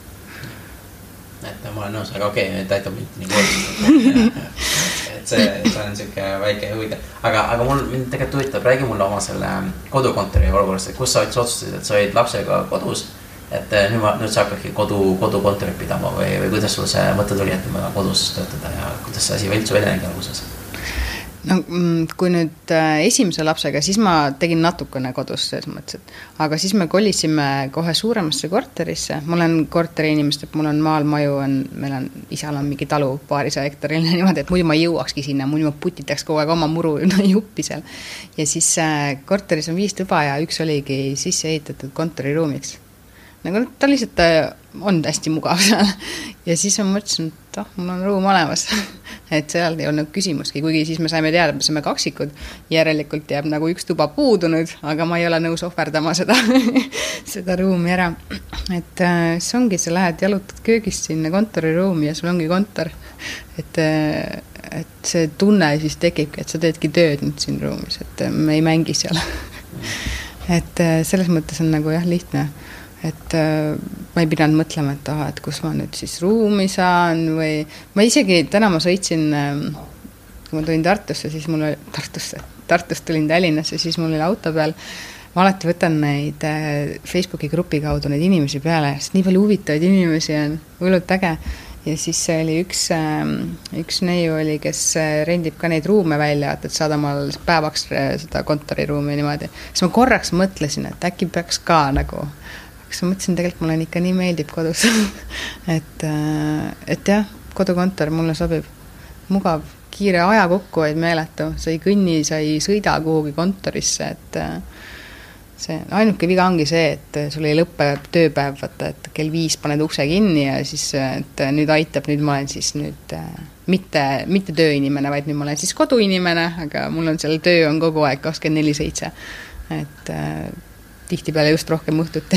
S1: Et ma olen nõus, aga okei, et aitab mind nii koolinud. Et see on siuke väike huvide. Aga mul tegelikult huvitab, räägi mulle oma selle kodukontori olukorrast, et kus sa otsustasid, et sa olid lapsega kodus, et nüüd sa hakkadki kodukontorit pidama või kuidas sul see mõte tuli, et ma kodus töötada ja kuidas see asi üldse välja nägi alguses?
S2: No, kui nüüd esimese lapsega, siis ma tegin natukene kodus selles mõttes, aga siis me kolisime kohe suuremasse korterisse. Mul on korteri inimest, et mul on maal maju, meil on isal on mingi talu 200 hektarile niimoodi, et muidu ma jõuakski sinna, muidu ma putitaks kogu aeg oma muru juppi seal. Ja siis korteris on 5 tuba ja üks oligi sisse ehitatud kontoriruumiks. Nagu ta lihtsalt on hästi mugav seal. Ja siis ma mõtlesin, et mul on ruum olemas. Et seal ei olnud küsimuski, kuigi siis me saime teada, et me saime kaksikud. Järelikult jääb nagu üks tuba puudunud, aga ma ei ole nõus ohverdama seda ruumi ära. Et see ongi, sa lähed jalutad köögist sinna kontoriruumi ja sul ongi kontor. Et see tunne siis tekibki, et sa teedki tööd nüüd siin ruumis, et me ei mängi seal. Et selles mõttes on nagu lihtne. Et ma ei pidanud mõtlema, et kus ma nüüd siis ruumi saan või ma isegi täna ma sõitsin, kui ma tulin Tartusse, siis mul oli Tartust tulin Tallinnasse, siis mul oli auto peal ma alati võtan neid Facebooki grupi kaudu neid inimesi peale, sest nii palju huvitavaid inimesi on, hullult äge. Ja siis oli üks neiu oli, kes rendib ka neid ruume välja, et saada omal päevaks seda kontoriruumi niimoodi. Siis ma korraks mõtlesin, et äkki peaks ka nagu, aga ma mõtlesin, tegelikult mulle ikka nii meeldib kodus. et jah, kodukontor mulle sobib. Mugav, kiire aja kokkuhoid meeletu, sa ei kõnni, sa ei sõida kuhugi kontorisse, et see ainuke viga ongi see, et sul ei lõppe tööpäev, vaata, et kell 5 paned ukse kinni ja siis et nüüd aitab, nüüd ma olen siis nüüd mitte tööinimene, vaid nüüd ma olen siis koduinimene, aga mul on seal töö on kogu aeg 24/7, et tihtipeale just rohkem õhtuti.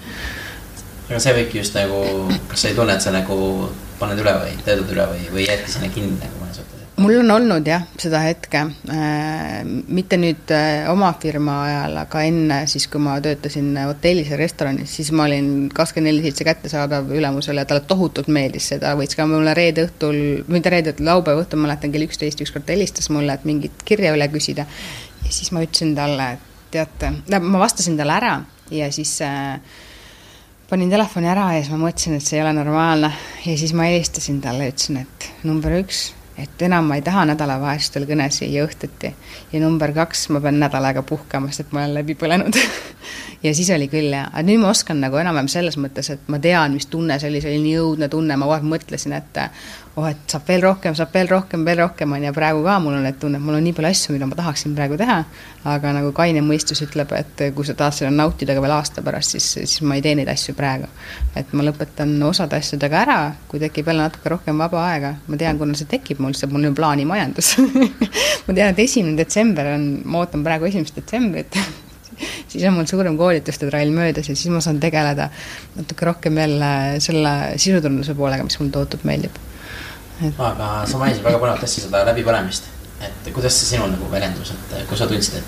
S1: Aga see võibki just nagu, kas sa ei tunne, et sa nagu paned üle või töödud üle või jätki sinna kinni nagu mõnes suhtes?
S2: Mul on olnud jah, seda hetke, mitte nüüd oma firma ajal, aga enne siis, kui ma töötasin hotellis ja restoranis, siis ma olin 24/7 kättesaadav ülemusele ja talle tohutult meeldis seda, võiks ka mulle laupäeva õhtul, mäletan kell 11 ükskord helistas mulle, et mingit kirja üle küsida ja siis ma ütlesin talle, et teate, ma vastasin talle ära ja siis panin telefoni ära ja siis ma mõtlesin, et see ei ole normaalne ja siis ma helistasin talle ja ütlesin, et number 1, et enam ma ei taha nädalavahetustel kõnesi ja õhtuti ja number 2, ma pean nädal aega puhkama, sest ma olen läbi põlenud ja siis oli küll ja nüüd ma oskan nagu enam selles mõttes, et ma tean, mis tunne see oli nii õudne tunne, ma vahel mõtlesin, et et saab veel rohkem on ja praegu ka mul on need tunne, mul on nii palju asju, mida ma tahaksin praegu teha, aga nagu kaine mõistus ütleb, et kui sa tahad seda nautida ka veel aasta pärast, siis ma ei tee neid asju praegu. Et ma lõpetan osad asjadega ära, kui tekib jälle natuke rohkem vaba aega. Ma tean, kuna see tekib mul on plaani majandus. ma tean, et 1. detsember on, ma ootan praegu 1. detsembrit. siis on mul suurem koolituste trail möödas ja siis ma saan tegeleda natuke rohkem jälle selle sisutundluse poolega, mis mul tohutult meeldib.
S1: Aga sa mainisid väga põnevat asja seda läbipõlemist, et kuidas see sinul nagu väljendus, et kui sa tundsid,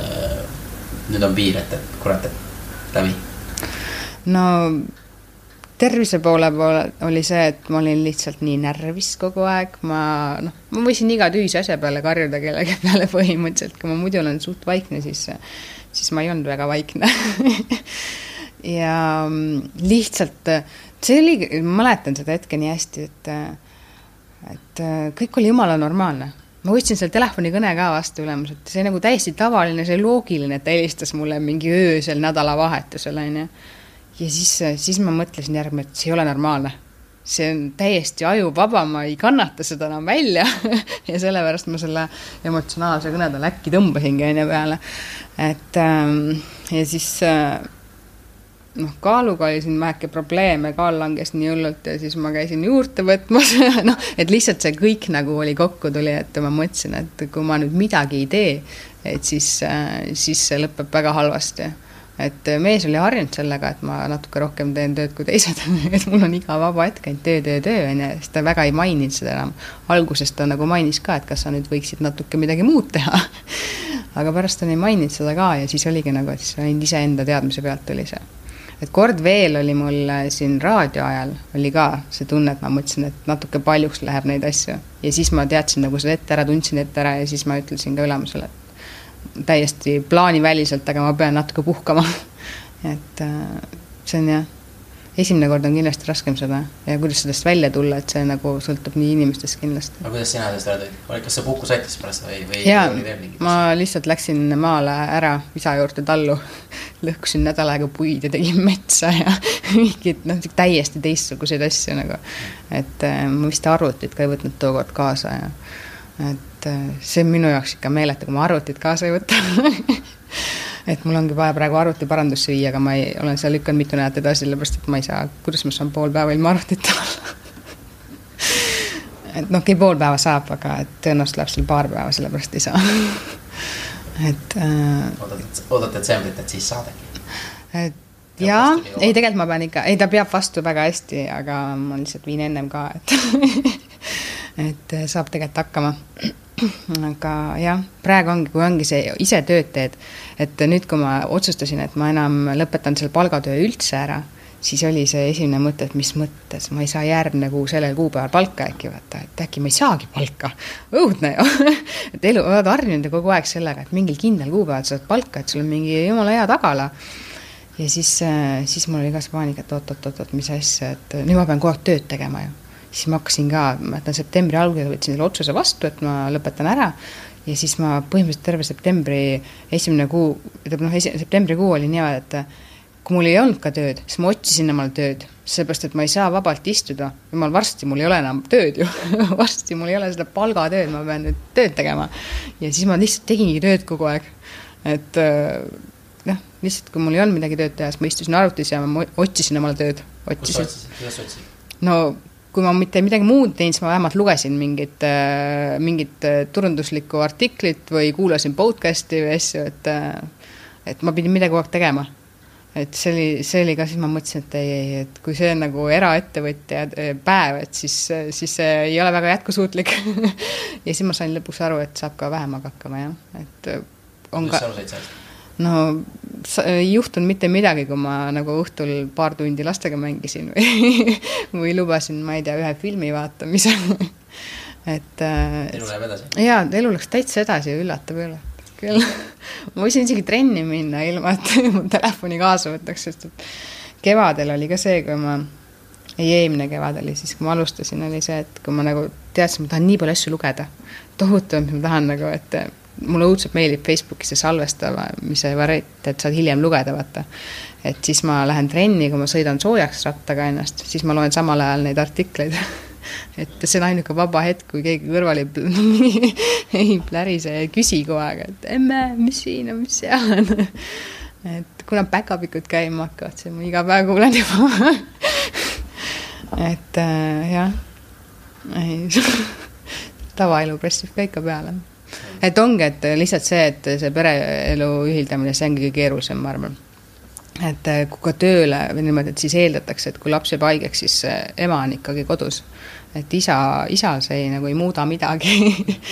S1: et nüüd on piir, et kurat, et läbi?
S2: No tervise poole oli see, et ma olin lihtsalt nii närvis kogu aeg, ma võisin iga tüüsi asja peale karjuda kellegi peale põhimõtteliselt, kui ma muidu olen suht vaikne, siis ma ei olnud väga vaikne. ja lihtsalt see oli, ma mäletan seda hetke nii hästi, et kõik oli jumala normaalne. Ma võtsin seal telefonikõne ka vastu ülemus, et see nagu täiesti tavaline, see loogiline, et ta helistas mulle mingi öösel nädalavahetusel. Ja siis ma mõtlesin järgmine, et see ei ole normaalne. See on täiesti ajuvaba, ma ei kannata seda enam välja ja sellepärast ma selle emotsionaalse kõne tal äkki tõmbasingi enne peale. Ja siis kaaluga oli siin väheke probleeme, kaal langes nii hullult ja siis ma käisin juurde võtmas. Et lihtsalt see kõik nagu oli kokku tuli, et ma mõtlesin, et kui ma nüüd midagi ei tee, et siis see lõpeb väga halvasti. Et mees oli harjunud sellega, et ma natuke rohkem teen tööd kui teised, et mul on iga vaba hetk, töö, sest ta väga ei maininud seda enam. Algusest ta nagu mainis ka, et kas sa nüüd võiksid natuke midagi muud teha. Aga pärast ta ei maininud seda ka ja siis oligi nagu, et siis ainult ise enda teadmise pealt oli see. Et kord veel oli mul siin raadio ajal, oli ka see tunne, et ma mõtlesin, et natuke paljuks läheb neid asju. Ja siis ma teadsin nagu seda ette ära, tundsin ette ära ja siis ma ütlesin ka ülemusele, et täiesti plaaniväliselt, aga ma pean natuke puhkama. Et see on jah, esimene kord on kindlasti raskem seda ja kuidas sellest välja tulla, et see nagu sõltub nii inimestest kindlasti.
S1: Aga kuidas sina sellest ära tõid? Kas see puhkus aitas pärast või
S2: jaa, ma lihtsalt läksin maale ära isa juurde tallu, lõhkusin nädal aega puid ja tegin metsa ja mingid täiesti teistsuguseid asju nagu. Et ma vist arvutit ka ei võtnud tookord kaasa ja et see on minu jaoks ikka meeleta, kui ma arvutit kaasa ei võtta. Et mul ongi vaja praegu arvuti parandusse viia, aga ma olen seal lükanud mitu näed edasi, sellepärast, et ma ei saa, kuidas ma saan pool päeva ilma arvutit olla. Et okei, pool päeva saab, aga tõenäoliselt läheb seal paar päeva, sellepärast ei saa. Et
S1: oodad detsembrit, et siis saadagi?
S2: Jaa, ei tegelikult ma pean ikka, ei ta peab vastu väga hästi, aga ma lihtsalt viin ennem ka, et saab tegelikult hakkama. Aga jah, praegu ongi, kui ongi see ise tööd teed, et nüüd kui ma otsustasin, et ma enam lõpetan selle palgatöö üldse ära, siis oli see esimene mõte, et mis mõttes, ma ei saa järgmine kuu sellel kuupäeval palka äkki võtta, et äkki ma ei saagi palka. Õudne ju. Et elu, oled harjunud kogu aeg sellega, et mingil kindel kuupäeval saad palka, et sul on mingi jumala hea tagala. Ja siis mul oli ka see paanika, et oot, mis asja, et nüüd ma pean kogu aeg tööd tegema ju. Siis ma hakkasin ka, ma ütlen septembri algul võtsin selle otsuse vastu, et ma lõpetan ära. Ja siis ma põhimõtteliselt terve septembri esimene kuu, septembri kuu oli niimoodi, et kui mul ei olnud ka tööd, siis ma otsisin emale tööd, seepärast, et ma ei saa vabalt istuda. Jumal, varsti mul ei ole enam tööd ju. Varsti mul ei ole seda palgatööd, ma pean nüüd tööd tegema. Ja siis ma lihtsalt tegingi tööd kogu aeg. Et lihtsalt kui mul ei olnud midagi tööd teha, siis ma istusin arvutis ja ma otsisin emale tööd.
S1: Kus sa otsisid? Kuidas otsisid?
S2: No, kui ma mitte midagi muud tein, siis ma vähemalt lugesin mingit turunduslikku artiklit või kuulasin podcasti või asju, et ma pidin midagi kogu aeg tegema. Et see oli ka, siis ma mõtlesin, et kui see on nagu eraettevõtja päev, et siis see ei ole väga jätkusuutlik. Ja siis ma sain lõpuks aru, et saab ka vähemaga hakkama, jah. Et on
S1: ka... Kuidas sa aru said sellest?
S2: No, ei juhtunud mitte midagi, kui ma nagu õhtul paar tundi lastega mängisin või lubasin, ma ei tea, ühe filmi vaatamise.
S1: Elu läheb edasi?
S2: Jaa, elu läks täitsa edasi ja üllatab üle. Küll. Ma võisin isegi trenni minna ilma, et mu telefoni kaasa võtaks, sest et kevadel oli ka see, kui ma eelmine kevad oli, siis kui ma alustasin, oli see, et kui ma nagu teadsin, ma tahan nii palju asju lugeda. Tohutu, mis ma tahan nagu, et mulle õudselt meeldib Facebookis see salvestava, mis see variant, et saad hiljem lugeda, vaata. Et siis ma lähen trenni, kui ma sõidan soojaks rattaga ennast, siis ma loen samal ajal neid artikleid. Et see on ainuke vaba hetk, kui keegi kõrval ei plärise ja küsi kogu aeg, et emme, mis siin on, mis seal on. Et kuna päkapikud käima hakkavad, siis ma iga päev kuulen juba. Et jah, tavaelu pressib ka ikka peale. Et ongi, et lihtsalt see, et see pereelu ühildamine, see on kõige keerulisem, ma arvan. Et kui ka tööle või niimoodi, et siis eeldatakse, et kui laps jääb haigeks, siis ema on ikkagi kodus. Et isa see nagu ei muuda midagi.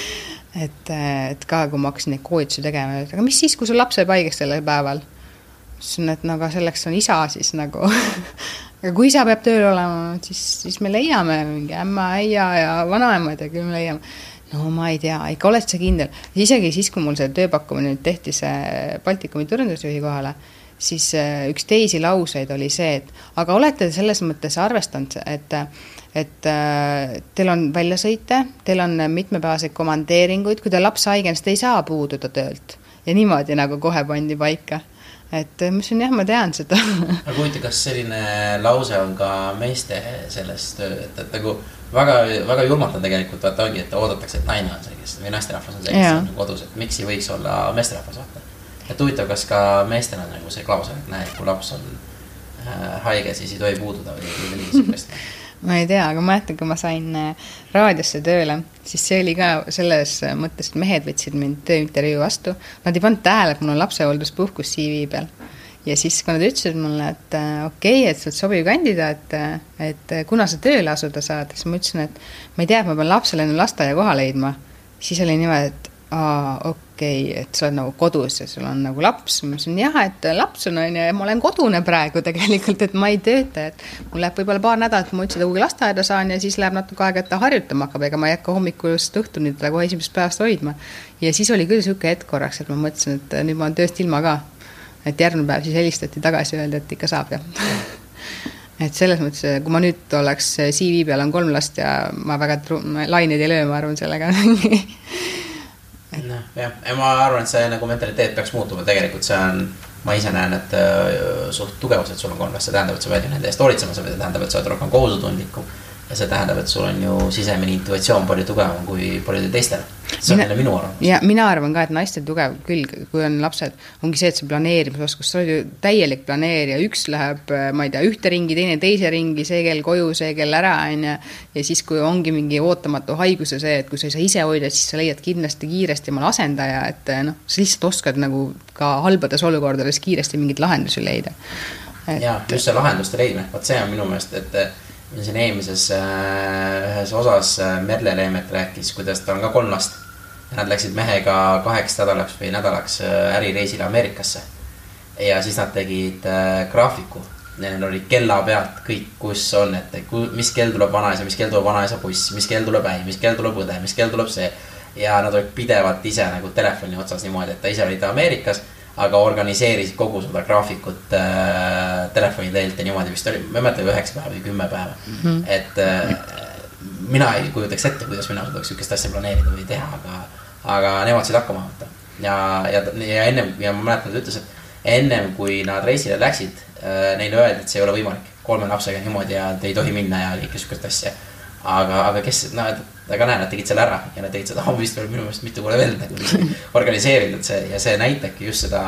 S2: et ka kui ma hakkasin neid koolitusi tegema, aga mis siis, kui sul laps jääb haigeks sellel päeval? Siis on, et no, selleks on isa siis nagu. Aga kui isa peab tööl olema, siis me leiame mingi ämma, äia ja vanaemad ja küll me leiame. No ma ei tea, ikka oled sa kindel. Isegi siis, kui mul see tööpakkumine nüüd tehti see Baltikumi turundusjuhi kohale, siis üks teisi lauseid oli see, et aga olete selles mõttes arvestanud, et teil on väljasõite, teil on mitmepäevaseid komandeeringuid, kui te laps haigenest ei saa puududa töölt. Ja niimoodi nagu kohe pandi paika. Et mis on jah, ma tean seda.
S1: Aga huvitav, kas selline lause on ka meeste selles töö, et nagu väga julmalt on tegelikult, vaata ongi, et oodatakse, et naine on see, või naisterahvas on see, kes on kodus, et miks ei võiks olla meesterahvas, vaata. Et huvitav, kas ka meestel on nagu see klausel, et näed, kui laps on haige, siis ei tohi puududa või mingi sükest.
S2: Ma ei tea, aga ma mäletan, kui ma sain raadiosse tööle, siis see oli ka selles mõttes, et mehed võtsid mind tööintervjuu vastu. Nad ei pannud tähele, et mul on lapsehoolduspuhkus CV peal. Ja siis, kui nad ütlesid mulle, et okei, et sa oled sobiv kandidaat, et kuna sa tööle asuda saad, siis ma ütlesin, et ma ei tea, et ma pean lapsele enne lasteaia koha leidma. Siis oli niimoodi, et okei, et sa oled nagu kodus ja sul on nagu laps. Ma ütlesin, jah, et laps on ja ma olen kodune praegu tegelikult, et ma ei tööta, et mul läheb võib-olla paar nädalat, ma ütlesin, et kuhugi lasteaeda saan ja siis läheb natuke aega, et ta harjutama hakkab, ega ma ei hakka hommikulust õhtuni teda kohe esimesest päevast hoidma. Ja siis oli küll siuke hetk korraks, et ma mõtlesin, et nüüd ma olen tööst ilma ka. Et järgmine päev siis helistati tagasi ja öeldi, et ikka saab, jah. Et selles mõttes, kui ma nüüd oleks CV peal on 3 last ja ma väga laineid ei löö, ma arvan sellega.
S1: No, jah. Ja ma arvan, et see nagu mentaliteet peaks muutuma. Tegelikult see on, ma ise näen, et suht tugevus, et sul on 3 last. See tähendab, et sa pead ju nende eest hoolitsema, see tähendab, et sa oled rohkem kohusutundlikum. Ja see tähendab, et sul on ju sisemine intuitsioon palju tugevam kui palju teistel. See on minu arvamus.
S2: Ja mina arvan ka, et naistel tugev küll, kui on lapsed, ongi see, et see planeerimisoskus, sa oled ju täielik planeerija, üks läheb, ma ei tea, ühte ringi, teise ringi, see kell koju, see kell ära, ja siis kui ongi mingi ootamatu haiguse see, et kui sa ei saa ise hoida, siis sa leiad kindlasti kiiresti mal asendaja, et noh, sa lihtsalt oskad nagu ka halbades olukordades kiiresti mingit lahendusi leida.
S1: Ja, just see lahenduste leidmine, vaat see on minu meelest, et siin eelmises ühes osas Merle Leemet rääkis, kuidas ta on ka 3 last. Nad läksid mehega 8 nädalaks või nädalaks ärireisile Ameerikasse. Ja siis nad tegid graafiku, neil oli kella pealt kõik, kus on, et mis kell tuleb vanaisa, mis kell tuleb vanaisa buss, mis kell tuleb äi, mis kell tuleb õde, mis kell tuleb see. Ja nad olid pidevalt ise nagu telefoni otsas niimoodi, et ta ise oli Ameerikas, aga organiseerisid kogu seda graafikut telefoni teelt ja niimoodi vist oli, ma mõtlen 9 päeva või 10 päeva. Et mina ei kujutaks ette, kuidas mina suudaks sükest asja planeerida või teha, aga nemad said hakkama võtta. Ja ennem, ja ma mäletan, ta ütles, et ennem kui nad reisile läksid, neile öeldi, et see ei ole võimalik 3 lapsega niimoodi ja te ei tohi minna ja kõike sükest asja. Aga kes, aga näe, nad tegid selle ära ja nad tegid seda vist veel minu meelest mitu poole veel nagu organiseerinud ja see näitabki just seda,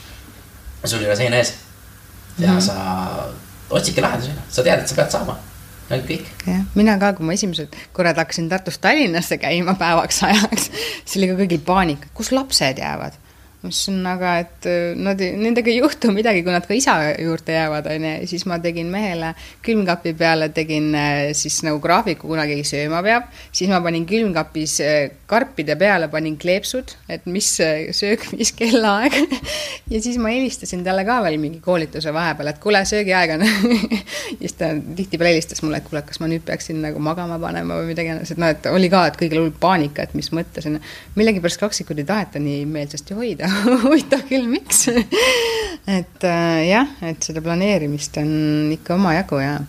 S1: sul ei ole seina ees ja sa otsidki lahendusi, sa tead, et sa pead saama ja kõik.
S2: Ja, mina ka, kui ma esimesed korrad hakkasin Tartust Tallinnasse käima päevaks ajaks, siis oli ka kõigil paanika, kus lapsed jäävad. Mis on aga, et nendega ei juhtu midagi, kui nad ka isa juurde jäävad, siis ma tegin mehele külmkapi peale, tegin siis nagu graafiku kunagi sööma peab, siis ma panin külmkapis karpide peale, panin kleepsud, et mis söög, mis kellaaeg ja siis ma helistasin talle ka veel mingi koolituse vahepeal, et kuule, söögi aeg on ja siis ta tihti peale helistas mulle, et kuule, kas ma nüüd peaksin nagu magama panema või midagi, et oli ka, et kõigil oli paanika, et mis mõttes millegi pärast kaksikud ei taheta nii meelsasti hoida huvitav küll, miks? Et jah, et seda planeerimist on ikka oma jagu ja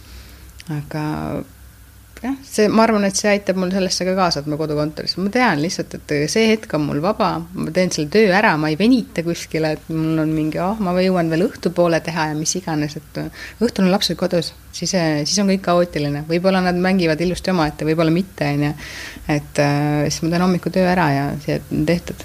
S2: aga jah, ma arvan, et see aitab mul sellesse ka kaasa, et ma kodukontoris. Ma tean lihtsalt, et see hetk on mul vaba, ma teen selle töö ära, ma ei venita kuskile, et mul on mingi, ma jõuan veel õhtupoole teha ja mis iganes, et õhtul on lapsed kodus, siis on kõik kaootiline. Võib-olla nad mängivad ilusti oma ette, võib-olla mitte, et siis ma teen hommiku töö ära ja see on tehtud.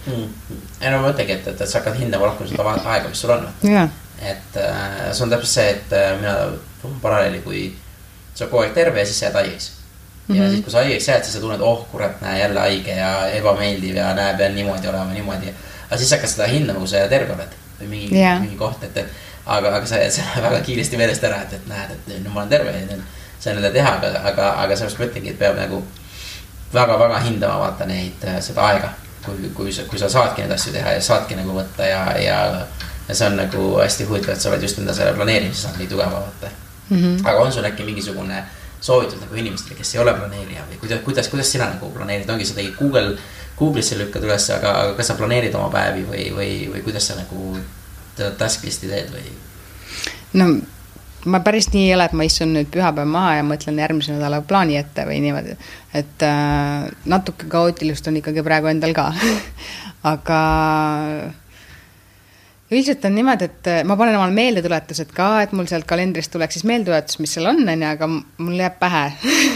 S1: No ma mõtlegi, et sa hakkad hindama rohkem seda aega, mis sul on.
S2: Ja.
S1: Et see on täpselt see, et mina paralleeli, kui sa kogu aeg terve ja siis sa jääd haigeks. Ja siis kui sa haigeks jääd, siis sa tunned, kurat, näe jälle haige ja ebameeldiv ja näeb jälle niimoodi olema niimoodi. Aga siis hakkad seda hindama, kui sa terve oled või mingi koht, aga see väga kiiresti meelest ära, et näed, et nüüd ma olen terve ja see on teha, aga sellest mõtlengi, et peab nagu väga-väga hindama vaata neid seda aega. Kui sa saadki neid asju teha ja saadki nagu võtta ja see on nagu hästi huvitav, et sa oled just enda selle planeerimise saanud nii tugeva vaata. Aga on sul äkki mingisugune soovitus nagu inimestele, kes ei ole planeerija või kuidas sina nagu planeerid, ongi sa tegi Google'isse lükkad üles, aga kas sa planeerid oma päevi või kuidas sa nagu task listi teed või?
S2: No ma päris nii ei ole, et ma istun nüüd pühapäev maha ja mõtlen järgmise nädala plaani ette või niimoodi, et natuke kaootilust on ikkagi praegu endal ka aga üldiselt on niimoodi, et ma panen omal meeldetuletused ka, et mul sealt kalendrist tuleks siis meeldetuletus, mis seal on, aga mul jääb pähe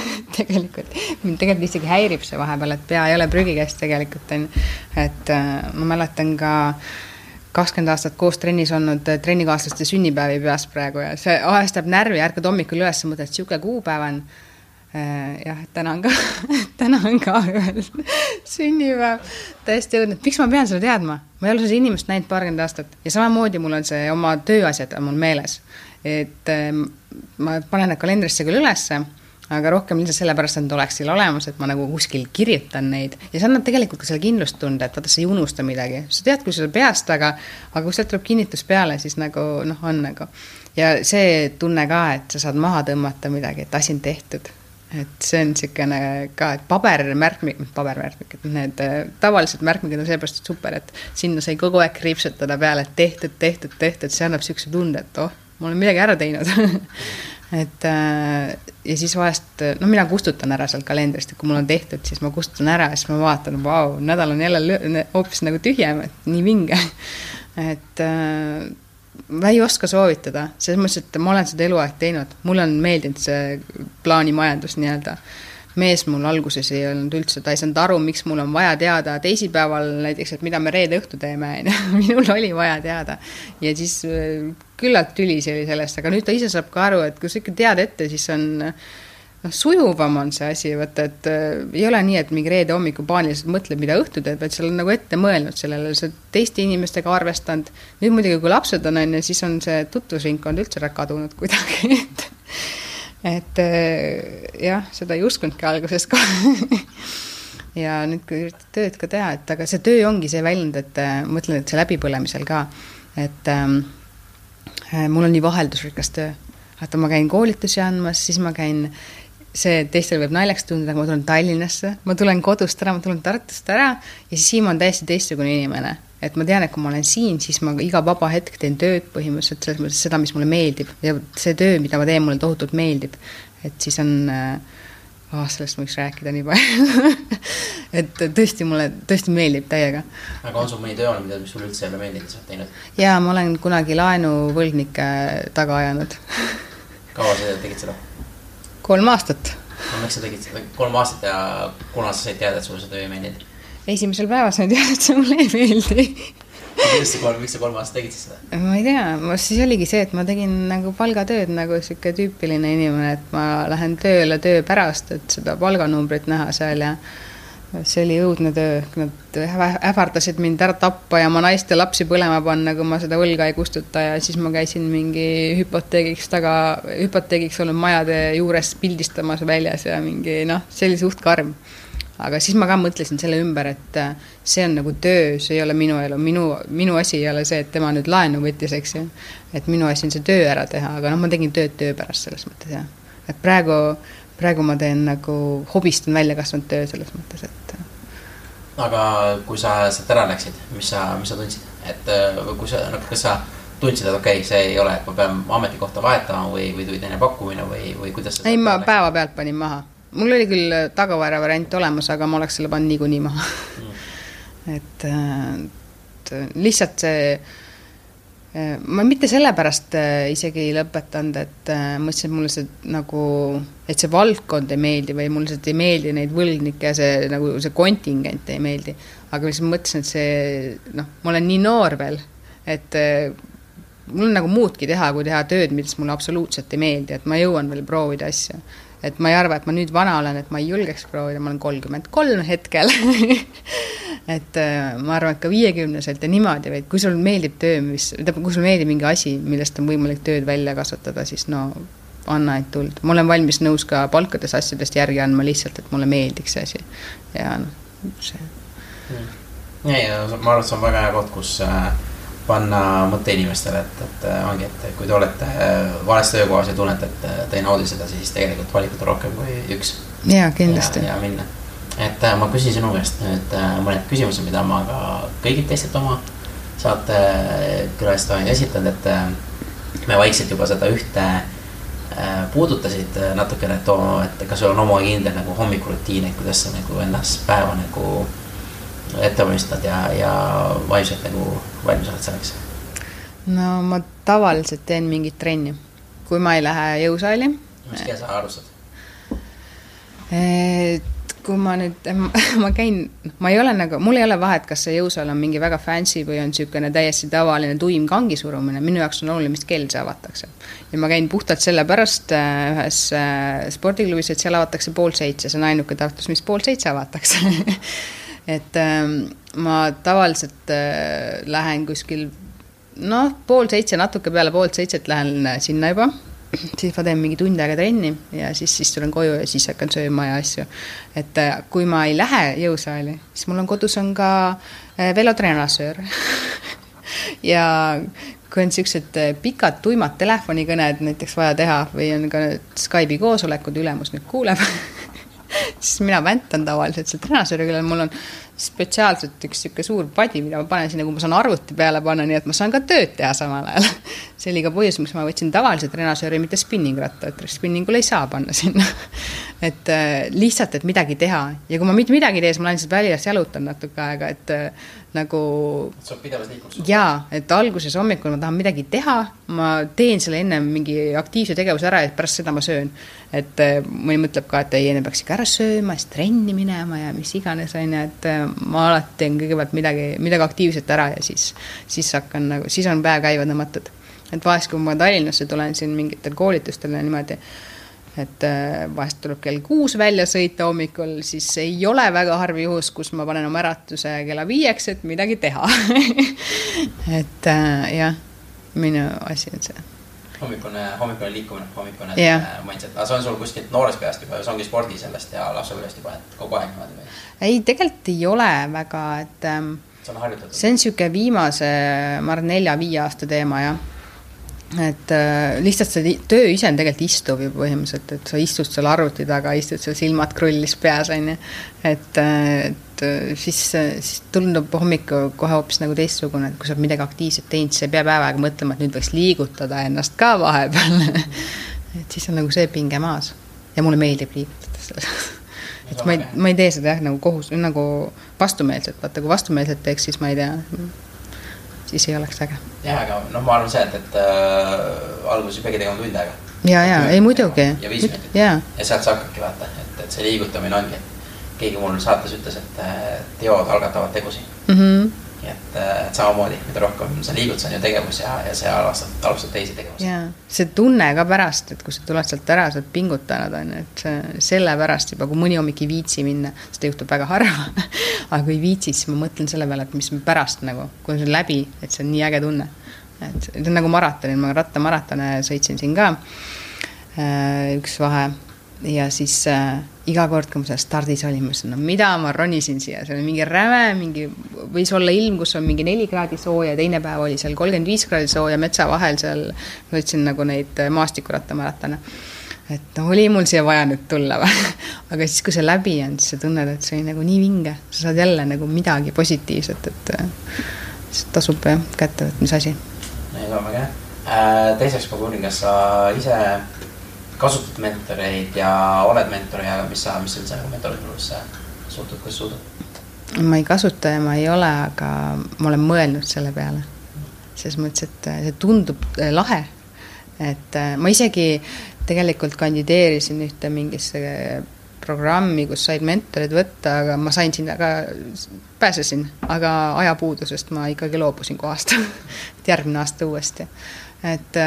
S2: tegelikult isegi häirib see vahepeal, et pea ei ole prügikäest tegelikult, et ma mäletan ka 20 aastat koos trennis olnud trennikaaslaste sünnipäevi peas praegu ja see ahestab närvi, ärkad hommikul üles ja mõtled, et siuke kuupäev on. Jah, täna on ka ühel sünnipäev täiesti õudne. Miks ma pean seda teadma? Ma ei ole seda inimest näinud 20 aastat ja samamoodi mul on see oma tööasjad on mul meeles. Et ma panen need kalendrisse küll ülesse, aga rohkem lihtsalt sellepärast, et oleks seal olemas, et ma nagu kuskil kirjutan neid ja see annab tegelikult ka selle kindlust tunda, et vaata, sa ei unusta midagi. Sa tead, kui seda peast, aga kui sealt tuleb kinnitus peale, siis nagu on nagu. Ja see tunne ka, et sa saad maha tõmmata midagi, et asi on tehtud. Et see on siukene ka, et pabermärkmik, et need tavalised märkmikid on seepärast super, et sinna sai kogu aeg kriipsutada peale, et tehtud, see annab siukse tunde, et ma olen midagi ära teinud et ja siis vahest, mina kustutan ära seal kalendrist, et kui mul on tehtud, siis ma kustutan ära ja siis ma vaatan, nädal on jälle hoopis nagu tühjem, et nii vinge et ma ei oska soovitada, selles mõttes, et ma olen seda eluaeg teinud, mul on meeldinud see plaanimajandus nii-öelda. Mees mul alguses ei olnud üldse, ta ei saanud aru, miks mul on vaja teada teisipäeval näiteks, et mida me reede õhtu teeme, minul oli vaja teada ja siis küllalt tülis oli sellest, aga nüüd ta ise saab ka aru, et kui sa ikka tead ette, siis on sujuvam on see asi, võtta, et ei ole nii, et mingi reede hommiku paaniliselt mõtleb, mida õhtu teed, vaid seal on nagu ette mõelnud sellele, sa teiste inimestega arvestanud. Nüüd muidugi, kui lapsed on, siis on see tutvusringkond üldse ära kadunud kuidagi, et jah, seda ei uskundki alguses ka ja nüüd kui tööd ka teha, et aga see töö ongi see väljend, et mõtlen, et see läbipõlemisel ka, et mul on nii vaheldusrikas töö. Vaata, ma käin koolitusi andmas, siis ma käin, see teistel võib naljaks tunda, aga ma tulen Tallinnasse, ma tulen kodust ära, ma tulen Tartust ära ja siis siin ma on täiesti teistsugune inimene. Et ma tean, et kui ma olen siin, siis ma iga vaba hetk teen tööd põhimõtteliselt selles mõttes seda, mis mulle meeldib ja see töö, mida ma teen, mulle tohutult meeldib. Et siis on, sellest võiks rääkida nii palju. Et tõesti mulle tõesti meeldib täiega.
S1: Aga on sul mõni töö olnud, mis sulle üldse ei ole meeldinud, sa oled teinud?
S2: Jaa, ma olen kunagi laenuvõlgnike taga ajanud.
S1: Kaua sa tegid seda?
S2: 3 aastat.
S1: No, miks sa tegid seda 3 aastat ja kuna sa said teada, et sulle see töö ei meeldinud?
S2: Esimesel päeva sain teada, et see mulle ei meeldi.
S1: Miks sa 3 aastat tegid siis seda?
S2: Ma ei tea, siis oligi see, et ma tegin nagu palgatööd nagu siuke tüüpiline inimene, et ma lähen tööle töö pärast, et seda palganumbrit näha seal ja see oli õudne töö. Nad ävardasid mind ära tappa ja ma naiste lapsi põlema panna, kui ma seda võlga ei kustuta ja siis ma käisin mingi hüpoteegiks olnud majade juures pildistamas väljas ja mingi, see oli suht karm. Aga siis ma ka mõtlesin selle ümber, et see on nagu töö, see ei ole minu elu. Minu asi ei ole see, et tema nüüd laenu võttis, eks ju. Et minu asi on see töö ära teha, aga ma tegin töö pärast selles mõttes, jah. Et praegu ma teen nagu hobist on välja kasvanud töö selles mõttes, et...
S1: Aga kui sa sealt ära läksid, mis sa tundsid? Et kui sa, kas sa tundsid, et okei, see ei ole, et ma pean ametikohta vahetama või tuli teine pakkumine või kuidas sa...
S2: Ei, ma päeva pealt panin maha. Mul oli küll tagavara variant olemas, aga ma oleks selle pannud niikuinii maha. Et lihtsalt see... Ma mitte sellepärast isegi ei lõpetanud, et mõtlesin, et mulle see nagu, et see valdkond ei meeldi või mulle see ei meeldi neid võlgnikke ja see kontingent ei meeldi. Aga ma mõtlesin, et see, ma olen nii noor veel, et mul on nagu muudki teha, kui teha tööd, mis mulle absoluutselt ei meeldi, et ma jõuan veel proovida asja. Et ma ei arva, et ma nüüd vana olen, et ma ei julgeks proovida, ma olen 33 hetkel. Et ma arvan, et ka 50-selt ja niimoodi, või kui sul meeldib töö, kui sul meeldib mingi asi, millest on võimalik tööd välja kasvatada, siis anna et tuld. Ma olen valmis nõus ka palkades asjadest järgi andma lihtsalt, et mulle meeldiks see asi. Ja see...
S1: Ja ma arvan, et see on väga hea koht, kus panna mõtte inimestele, et ongi, et kui te olete vales töökohas ja tunnete, et te ei naudi seda, siis tegelikult valikut on rohkem kui üks.
S2: Jaa, kindlasti.
S1: Ja minna. Et ma küsin sinu käest nüüd mõned küsimused, mida ma ka kõigilt teistelt oma saate külalist olen esitanud, et me vaikselt juba seda ühte puudutasid natukene, et kas sul on oma kindel nagu hommikurutiin, et kuidas sa nagu ennast päeva nagu ettevalmistad ja vaimselt nagu valmis oled selleks?
S2: No ma tavaliselt teen mingit trenni. Kui ma ei lähe jõusaali.
S1: Mis keel sa arvustad?
S2: Kui ma nüüd, ma käin, ma ei ole nagu, mul ei ole vahet, kas see jõusaal on mingi väga fancy või on sükene täiesti tavaline tuim kangisurumine. Minu jaoks on oluline, mis kell see avatakse. Ja ma käin puhtalt selle pärast ühes spordiklubis, et seal avatakse 6:30. See on ainuke Tartus, mis 6:30 avatakse. Et ma tavaliselt lähen kuskil, 6:30, natuke peale 6:30 lähen sinna juba. Siis ma teen mingi tund aega trenni ja siis tulen koju ja siis hakkan sööma ja asju. Et kui ma ei lähe jõusaali, siis mul on kodus on ka velotrenasöör. Ja kui on sellised pikad tuimad telefonikõned näiteks vaja teha või on ka Skype'i koosolekud, ülemus nüüd kuuleb, siis mina väntan tavaliselt seal trenasööri küll, mul on spetsiaalselt üks suur padi, mida ma panen sinna, kui ma saan arvuti peale panna, nii et ma saan ka tööd teha samal ajal. See oli ka põhjus, miks ma võtsin tavaliselt trenasööri, mitte spinningratta, et spinningul ei saa panna sinna. Et lihtsalt, et midagi teha. Ja kui ma mitte midagi tees, ma lähen siis väljas jalutan natuke aega, et nagu...
S1: See on pidevas liiklus.
S2: Jaa, et alguses hommikul ma tahan midagi teha, ma teen selle enne mingi aktiivse tegevuse ära, et pärast seda ma söön. Et mõni mõtleb ka, et ei enne peaks ikka ära sööma, siis trenni minema ja mis iganes on, et ma alati teen kõigepealt midagi aktiivset ära ja siis hakkan nagu, siis on päev käivad nõmatud. Et vahest, kui ma Tallinnasse tulen siin mingitel koolitustel ja niimoodi, et vahest tuleb kell 6 välja sõita hommikul, siis ei ole väga harv juhus, kus ma panen oma äratuse kella 5, et midagi teha. Et jah, minu asi on see.
S1: Hommikune liikumine, hommikune mindset. Aga see on sul kuskilt noorest peast juba, see ongi spordi sellest ja lapsepõlvest juba, et kogu aeg niimoodi või?
S2: Ei, tegelikult ei ole väga, et
S1: see on harjutatud.
S2: See on siuke viimase, ma arvan, 4-5 aasta teema, jah. et lihtsalt see töö ise on tegelikult istuv ju põhimõtteliselt, et sa istud seal arvuti taga, istud seal silmad krullis peas, on ju. Et siis tundub hommiku kohe hoopis nagu teistsugune, et kui sa oled midagi aktiivset teinud, siis ei pea päevaga mõtlema, et nüüd võiks liigutada ennast ka vahepeal. Et siis on nagu see pinge maas. Ja mulle meeldib liigutada. Et ma ei tee seda jah, nagu vastumeelselt. Vaata, kui vastumeelselt teeks, siis ma ei tea, siis ei oleks äge.
S1: Jah, aga ma arvan see, et alguses peagi tegema tund aega.
S2: Ja, ei muidugi.
S1: Ja 5 minutit. Ja sealt sa hakkadki vaata, et see liigutamine ongi. Keegi mul saates ütles, et teod algatavad tegusi. Et samamoodi, mida rohkem sa liigud, see on ju tegevus ja see alustad teisi tegevusi.
S2: Ja, see tunne ka pärast, et kui sa tuled sealt ära, sa oled pingutanud, on, et selle pärast juba, kui mõni hommik ei viitsi minna, seda juhtub väga harva, aga kui viitsis, siis ma mõtlen selle peale, et mis pärast nagu, kui see on läbi, et see on nii äge tunne. Et see on nagu maratonin, ma rattamaratone sõitsin siin ka üks vahe ja siis iga kord, kui ma seal stardis olin, ma ütlesin, no mida ma ronisin siia, see on mingi räve, võis olla ilm, kus on mingi 4 kraadi sooja, teine päev oli seal 35 kraadi sooja, metsa vahel seal võtsin nagu neid maastikurattamaratone. Et oli mul siia vaja nüüd tulla või? Aga siis, kui see läbi on, siis sa tunned, et see on nagu nii vinge, sa saad jälle nagu midagi positiivset, et siis tasub kätte, et mis asi.
S1: Ei ole väga. Teiseks ma kuulin, kas sa ise kasutad mentoreid ja oled mentori, aga mis üldse nagu mentoriplusse suhtud, kus suudad?
S2: Ma ei kasuta ja ma ei ole, aga ma olen mõelnud selle peale. Selles mõttes, et see tundub lahe. Et ma isegi tegelikult kandideerisin ühte mingisse programmi, kus said mentorid võtta, aga ma sain sinna ka, pääsesin, aga ajapuudusest ma ikkagi loobusin kohast. Järgmine aasta uuesti. Et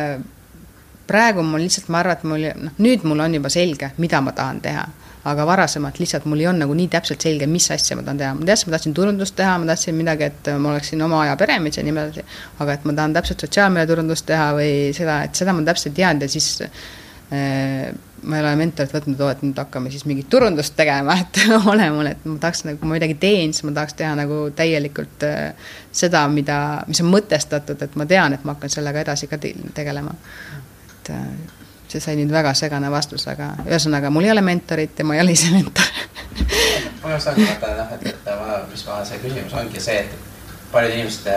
S2: praegu mul lihtsalt, ma arvan, et nüüd mul on juba selge, mida ma tahan teha, aga varasemalt lihtsalt mul ei on nagu nii täpselt selge, mis asja ma tahan teha. Ma tahtsin turundust teha, ma tahtsin midagi, et ma oleksin oma aja peremees ja niimoodi, aga et ma tahan täpselt sotsiaalmeedia turundust teha või seda, et seda ma täpselt tean ja siis ma ei ole mentorit võtnud, et nüüd hakkame siis mingit turundust tegema, et ole mul, et ma tahaks, kui ma midagi teen, siis ma tahaks teha nagu täielikult seda, mis on mõtestatud, et ma tean, et ma hakkan sellega edasi ka tegelema. See sai nüüd väga segane vastus, aga ühesõnaga, mul ei ole mentorit ja ma ei ole ise mentor.
S1: Ma just ongi mõtlen, mis see küsimus ongi see, et paljud inimesed,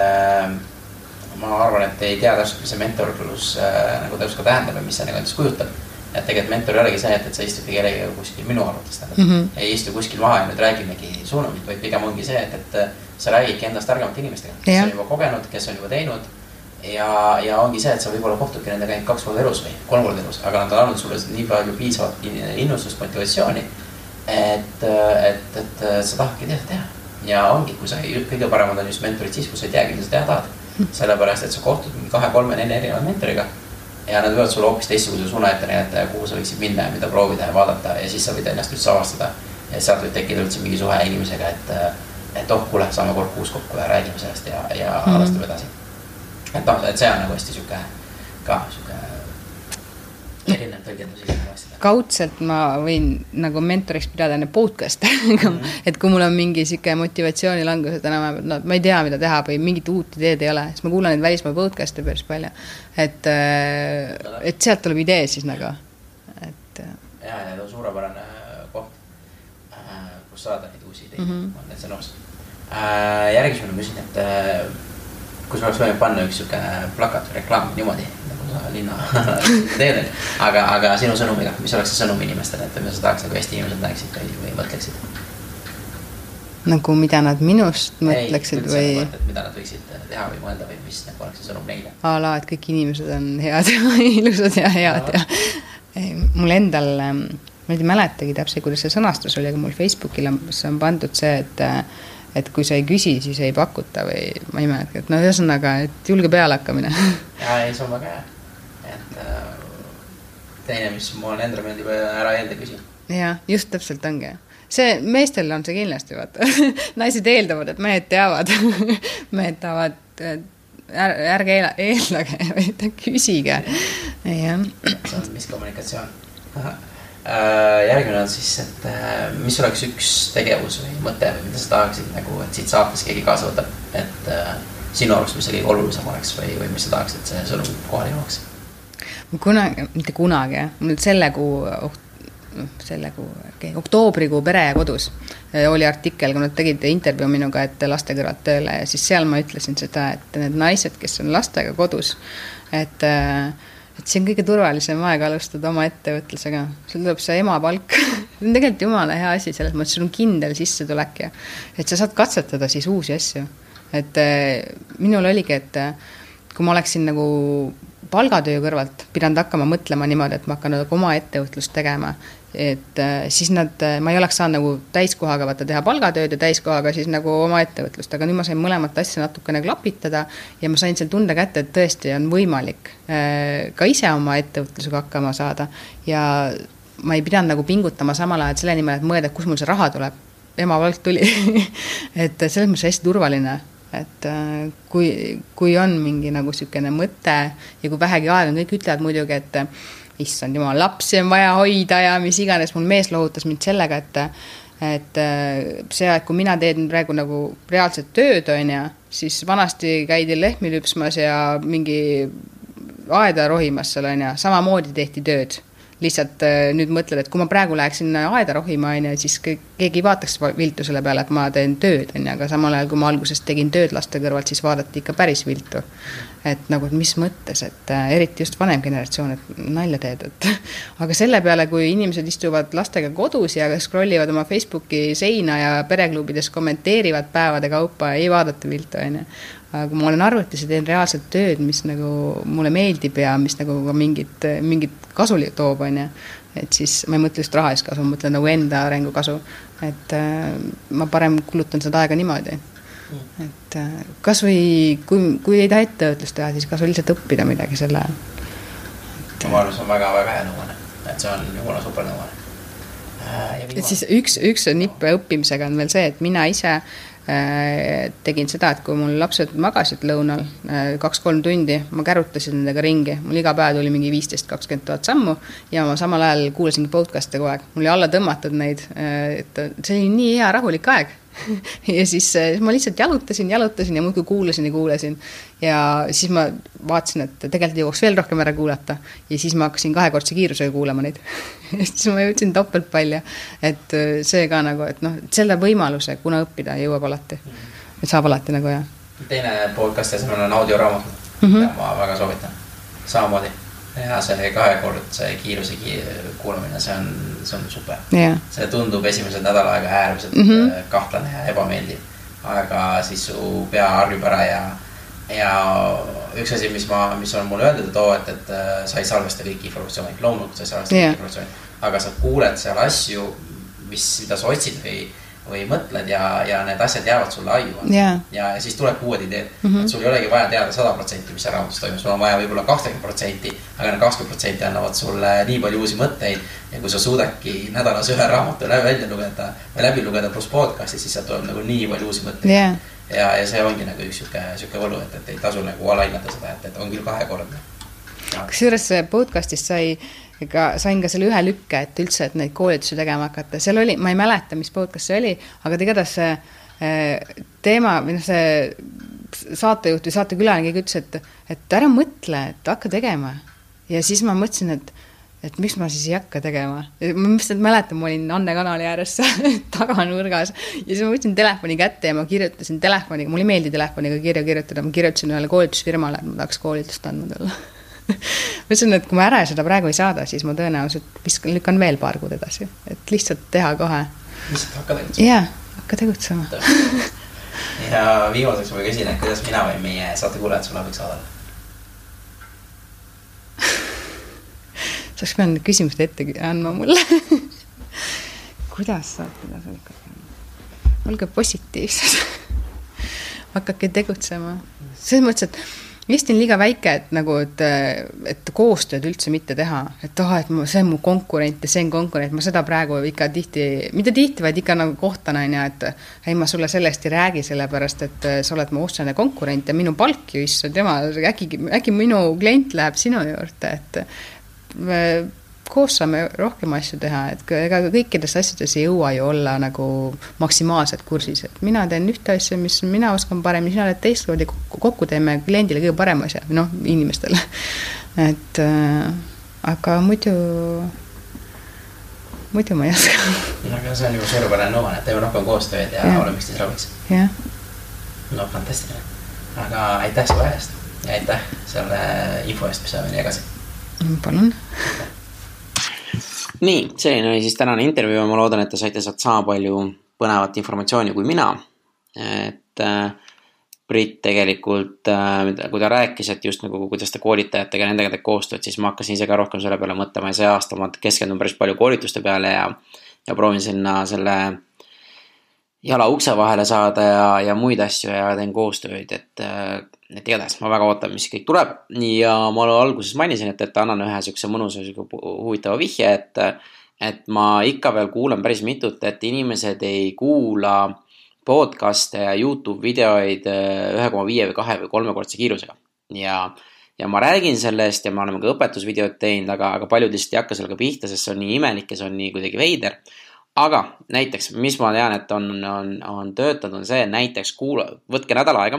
S1: ma arvan, et ei tea täpselt, mis see mentorlus nagu täpselt ka tähendab ja mis see nagu endast kujutab. Et tegelikult mentor ei olegi see, et sa istudki kellega kuskil minu arvates. Ei istu kuskil maha ja nüüd räägimegi suunumit, vaid pigem ongi see, et sa räägidki endast targemate inimestega, kes on juba kogenud, kes on juba teinud. Ja ongi see, et sa võib-olla kohtudki nendega 2 korda elus või 3 korda elus, aga nad on andnud sulle nii palju piisavat innustust, motivatsiooni, et sa tahadki teha. Ja ongi, kui sa kõige paremad on just mentorid siis, kui sa ei teagi, mida sa teha tahad. Sellepärast, et sa kohtud 2, 3, 4 erinevad mentoriga ja nad võivad sulle hoopis teistsuguse suuna ette näidata, kuhu sa võiksid minna ja mida proovida ja vaadata ja siis sa võid ennast üldse avastada ja sealt võid tekkida üldse mingi suhe inimesega, et kuule, saame kord kuus kokku ja räägime sellest ja alastame edasi. Et see on nagu hästi süke erinev tõlgendusi.
S2: Kaudselt ma võin nagu mentoriks pidada enne podcast, et kui mul on mingi süke motivatsioonilangus, et ma ei tea, mida teha või mingit uut ideed ei ole, siis ma kuulan neid välismaa podcast'e päris palju, et sealt tuleb idee siis nagu.
S1: Ja ta on suurepärane koht, kus saada neid uusi ideid, on need see nõus. Järgis ma küsin, et kus oleks võime panna üks plakat või reklaam niimoodi, nagu sa linna teed, aga sinu sõnumiga, mis oleks see sõnum inimestele, et mida sa tahaks nagu Eesti inimesed näeksid või mõtleksid?
S2: Nagu mida nad minust mõtleksid või?
S1: Mida nad võiksid teha või mõelda või mis nagu oleks see sõnum neile?
S2: Ala, et kõik inimesed on head ja ilusad ja head ja mul endal, ma ei mäletagi täpselt, kuidas see sõnastus oli, aga mul Facebookil on pandud see, et kui sa ei küsi, siis ei pakuta või ma ei mäleta, et ühesõnaga, et julge peale hakkamine.
S1: Ja ei, see on väga hea. Et teine, mis mul endale meeldib ära eelda küsi.
S2: Ja, just täpselt ongi. See, meestel on see kindlasti, vaata. Naised eeldavad, et mehed teavad. Mehed tahavad, ärge eeldage või küsige. Ja.
S1: See on miskommunikatsioon. Järgmine on siis, et mis oleks üks tegevus või mõte või mida sa tahaksid, nagu, et siit saates keegi kaasa võtab, et sinu arust, mis see kõige olulisem oleks või mis sa tahaks, et see sõnum kohale jõuaks?
S2: Mitte kunagi, mul selle kuu oktoobrikuu Pere ja kodus oli artikkel, kui nad tegid intervjuu minuga, et laste kõrvalt tööle ja siis seal ma ütlesin seda, et need naised, kes on lastega kodus, et see on kõige turvalisem aeg alustada oma ettevõtlusega. Sul tuleb see emapalk. See on tegelikult jumala hea asi, selles mõttes sul on kindel sissetulek ja et sa saad katsetada siis uusi asju. Et minul oligi, et kui ma oleksin nagu palgatöö kõrvalt pidanud hakkama mõtlema niimoodi, et ma hakkan oma ettevõtlust tegema, et siis ma ei oleks saanud nagu täiskohaga teha palgatööd ja täiskohaga siis nagu oma ettevõtlust, aga nüüd ma sain mõlemat asja natukene klapitada ja ma sain seal tunde kätte, et tõesti on võimalik ka ise oma ettevõtlusega hakkama saada ja ma ei pidanud nagu pingutama samal ajal selle nimel, et mõelda, kus mul see raha tuleb. Emapalk tuli. Et selles mõttes hästi turvaline, et kui on mingi nagu sükene mõte ja kui vähegi aeg on, kõik ütlevad muidugi, et issand jumal, lapsi on vaja hoida ja mis iganes, mul mees lohutas mind sellega, et see, et kui mina teen praegu nagu reaalset tööd, on ja, siis vanasti käidi lehmi lüpsmas ja mingi aeda rohimas seal, on ja, samamoodi tehti tööd. Lihtsalt nüüd mõtled, et kui ma praegu läheksin aeda rohima, on ja, siis keegi vaataks viltu selle peale, et ma teen tööd, on ja, aga samal ajal, kui ma algusest tegin tööd laste kõrvalt, siis vaadati ikka päris viltu. Et nagu, et mis mõttes, et eriti just vanem generatsioon, et nalja teed, et aga selle peale, kui inimesed istuvad lastega kodus ja scrollivad oma Facebooki seina ja pereklubides kommenteerivad päevade kaupa, ei vaadata viltu, on ja. Aga kui ma olen arvutis ja teen reaalselt tööd, mis nagu mulle meeldib ja mis nagu ka mingit kasu toob, on ja. Et siis ma ei mõtle just raha eest kasu, ma mõtlen nagu enda arengu kasu. Et ma parem kulutan seda aega niimoodi. Et kas või, kui ei taha ettevõtlust teha, siis kas või lihtsalt õppida midagi selle.
S1: Ma arvan, see on väga-väga hea nõuane. Et see on jumala super nõuane.
S2: Et siis üks nipp õppimisega on veel see, et mina ise tegin seda, et kui mul lapsed magasid lõunal 2-3 tundi, ma kärutasin nendega ringi. Mul iga päev tuli mingi 15-20 000 sammu ja ma samal ajal kuulasingi podcast'e kogu aeg. Mul oli alla tõmmatud neid, et see oli nii hea rahulik aeg. Ja siis ma lihtsalt jalutasin ja muudkui kuulasin ja siis ma vaatasin, et tegelikult jõuaks veel rohkem ära kuulata ja siis ma hakkasin 2-kordse kiirusega kuulama neid. Ja siis ma jõudsin topelt palju, et see ka nagu, et noh, selle võimaluse, kuna õppida jõuab alati, et saab alati nagu ja.
S1: Teine podcast ja see on audioraamat, ja ma väga soovitan samamoodi. Ja see 2-kordse kiiruse kuulamine, see on super.
S2: Yeah.
S1: See tundub esimesed nädal aega äärmiselt kahtlane ja ebameeldiv. Aga siis su pea harjub ära ja üks asi, mis on mulle öeldud, et sa ei salvesta kõik informatsiooni. Loomulikult sa ei salvesta kõik informatsiooni. Aga sa kuuled seal asju, mida sa otsid või mõtled ja need asjad jäävad sulle aju. Ja siis tuleb uued ideed. Et sul ei olegi vaja teada 100%, mis see raamatus toimub. Sul on vaja võib-olla 20%, aga need 20% annavad sulle nii palju uusi mõtteid. Ja kui sa suudadki nädalas ühe raamatu läbi lugeda plus podcasti, siis sa tuleb nagu nii palju uusi mõtteid. Ja see ongi nagu üks süke võlu, et ei tasu nagu alainata seda, et on küll 2-kordne.
S2: Kusjuures podcastist sain ka selle ühe lükke, et üldse, et neid koolitusi tegema hakata. Seal oli, ma ei mäleta, mis podcast see oli, aga tegelikult see teema, see saatejuht või saatekülaline ütles, et ära mõtle, et hakka tegema. Ja siis ma mõtlesin, et miks ma siis ei hakka tegema. Ma mäletan, ma olin Anne kanali ääres taganurgas ja siis ma võtsin telefoni kätte ja ma kirjutasin telefoniga, mul ei meeldi telefoniga kirja kirjutada, ma kirjutasin ühele koolitusfirmale, et ma tahaks koolitust andma talle. Mõtlesin, et kui ma ära seda praegu ei saada, siis ma tõenäoliselt lükkan veel paar kuud edasi, et lihtsalt teha kohe.
S1: Lihtsalt hakka tegutsema.
S2: Jaa, hakka tegutsema.
S1: Ja viimaseks ma küsin, et kuidas mina või meie saatekuulajad sulle abiks saada?
S2: Saaks pean küsimust ette andma mulle. Kuidas saad? Olge positiivsed. Hakake tegutsema. Selles mõttes, et Eesti on liiga väike, et, nagu, et koostööd üldse mitte teha. Et see on mu konkurent ja see on konkurent. Ma seda praegu ikka mitte tihti, vaid ikka nagu kohtana, et ei, ma sulle sellest ei räägi sellepärast, et sa oled mu otsene konkurent ja minu palk ju issand, äkki minu klient läheb sinu juurde, et koos saame rohkem asju teha, et ega kõikides asjades ei jõua ju olla nagu maksimaalselt kursis, et mina teen ühte asja, mis mina oskan paremini, sina oled teistmoodi, kokku teeme kliendile kõige parem asja, noh, inimestele. Et aga muidu ma ei oska.
S1: Aga see on juba suurepärane nõuan, et teeme rohkem koostööd ja oleme üksteise raviks.
S2: Jah.
S1: No, fantastiline. Aga aitäh su ajast ja aitäh selle info eest, mis sa veel jagasid.
S2: Palun.
S1: Nii, selline oli siis tänane intervjuu ja ma loodan, et te saite sealt sama palju põnevat informatsiooni kui mina. Et Brit tegelikult, kui ta rääkis, et just nagu kuidas ta koolitajatega nendega teeb koostööd, siis ma hakkasin ise ka rohkem selle peale mõtlema ja see aasta ma keskendun päris palju koolituste peale ja proovin sinna selle jala ukse vahele saada ja muid asju ja teen koostööd, et igatahes ma väga ootan, mis kõik tuleb. Ja ma alguses mainisin, et annan ühe siukse mõnusa huvitava vihje, et ma ikka veel kuulen päris mitut, et inimesed ei kuula podcaste ja YouTube videoid 1,5 või 2 või 3-kordse kiirusega. Ja ma räägin sellest ja me oleme ka õpetusvideod teinud, aga paljud lihtsalt ei hakka sellega pihta, sest see on nii imelik ja see on nii kuidagi veider. Aga näiteks, mis ma tean, et on töötanud, on see, näiteks võtke nädal aega.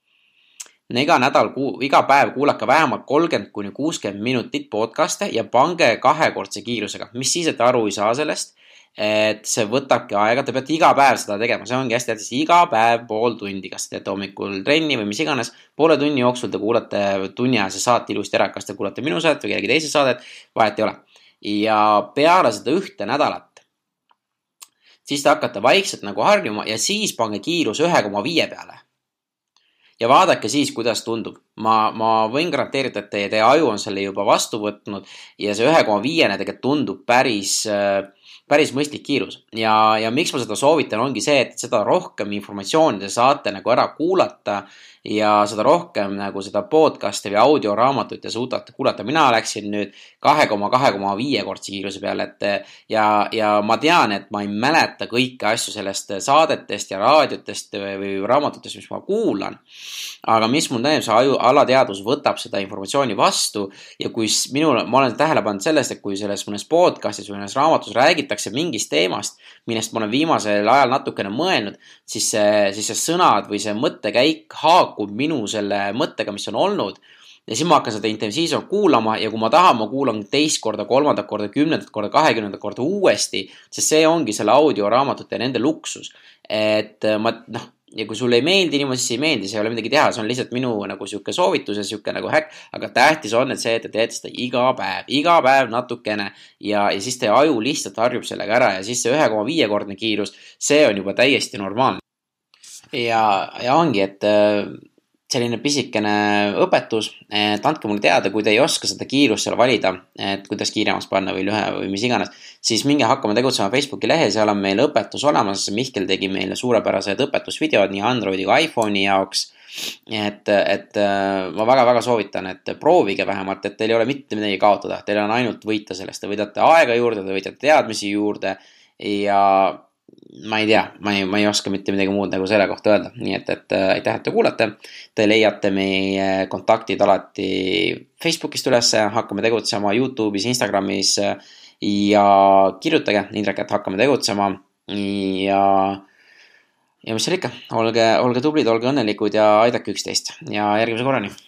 S1: Iga päev kuulake vähemalt 30-60 minutit podcaste ja pange 2-kordse kiirusega. Mis siis, et aru ei saa sellest, et see võtabki aega, te peate iga päev seda tegema. See ongi hästi tähtis, iga päev pool tundi, kas te teete hommikul trenni või mis iganes. Poole tunni jooksul te kuulate tunni aja see saate ilusti ära, kas te kuulate minu saadet või kellegi teise saadet, vahet ei ole. Ja peale seda ühte nädalat siis te hakkate vaikselt nagu harjuma ja siis pange kiirus 1,5 peale. Ja vaadake siis, kuidas tundub. Ma võin garanteerida, et teie aju on selle juba vastu võtnud ja see 1,5 tegelikult tundub päris mõistlik kiirus. Ja miks ma seda soovitan ongi see, et seda rohkem informatsiooni te saate nagu ära kuulata ja seda rohkem nagu seda podcasti või audioraamatut ja suudate kuulata. Mina läksin nüüd 2,5 kordse kiiruse peale, ja ma tean, et ma ei mäleta kõiki asju sellest saadetest ja raadiotest või raamatutest, mis ma kuulan. Aga mis mul teeb, see alateadvus võtab seda informatsiooni vastu ja kui ma olen tähele pannud sellest, et kui selles mõnes podcastis või mõnes raamatus räägitakse mingist teemast, millest ma olen viimasel ajal natukene mõelnud, siis see sõnad või see mõttekäik haakub minu selle mõttega, mis on olnud. Ja siis ma hakkan seda intensiivselt kuulama ja kui ma tahan, ma kuulan teist korda, 3. korda, 10. korda, 20. korda uuesti, sest see ongi selle audioraamatute ja nende luksus. Et ja kui sulle ei meeldi niimoodi, siis ei meeldi, see ei ole midagi teha, see on lihtsalt minu nagu siuke soovitus ja siuke nagu häkk, aga tähtis on, et see, et te teete seda iga päev natukene ja siis teie aju lihtsalt harjub sellega ära ja siis see 1,5 kordne kiirus, see on juba täiesti normaalne. Ja ongi, et selline pisikene õpetus, et andke mulle teada, kui te ei oska seda kiirust seal valida, et kuidas kiiremaks panna või lühe või mis iganes, siis minge hakkame tegutsema Facebooki lehe, seal on meil õpetus olemas, Mihkel tegi meile suurepärased õpetusvideod nii Androidi kui iPhone'i jaoks, et ma väga soovitan, et proovige vähemalt, et teil ei ole mitte midagi kaotada, teil on ainult võita sellest, te võidate aega juurde, te võidate teadmisi juurde ja ma ei tea, ma ei oska mitte midagi muud nagu selle kohta öelda, nii et aitäh, et te kuulate, te leiate meie kontaktid alati Facebookist üles, hakkame tegutsema YouTube'is, Instagramis ja kirjutage Indrek, et hakkame tegutsema ja mis seal ikka, olge tublid, olge õnnelikud ja aidake üksteist ja järgmise korrani.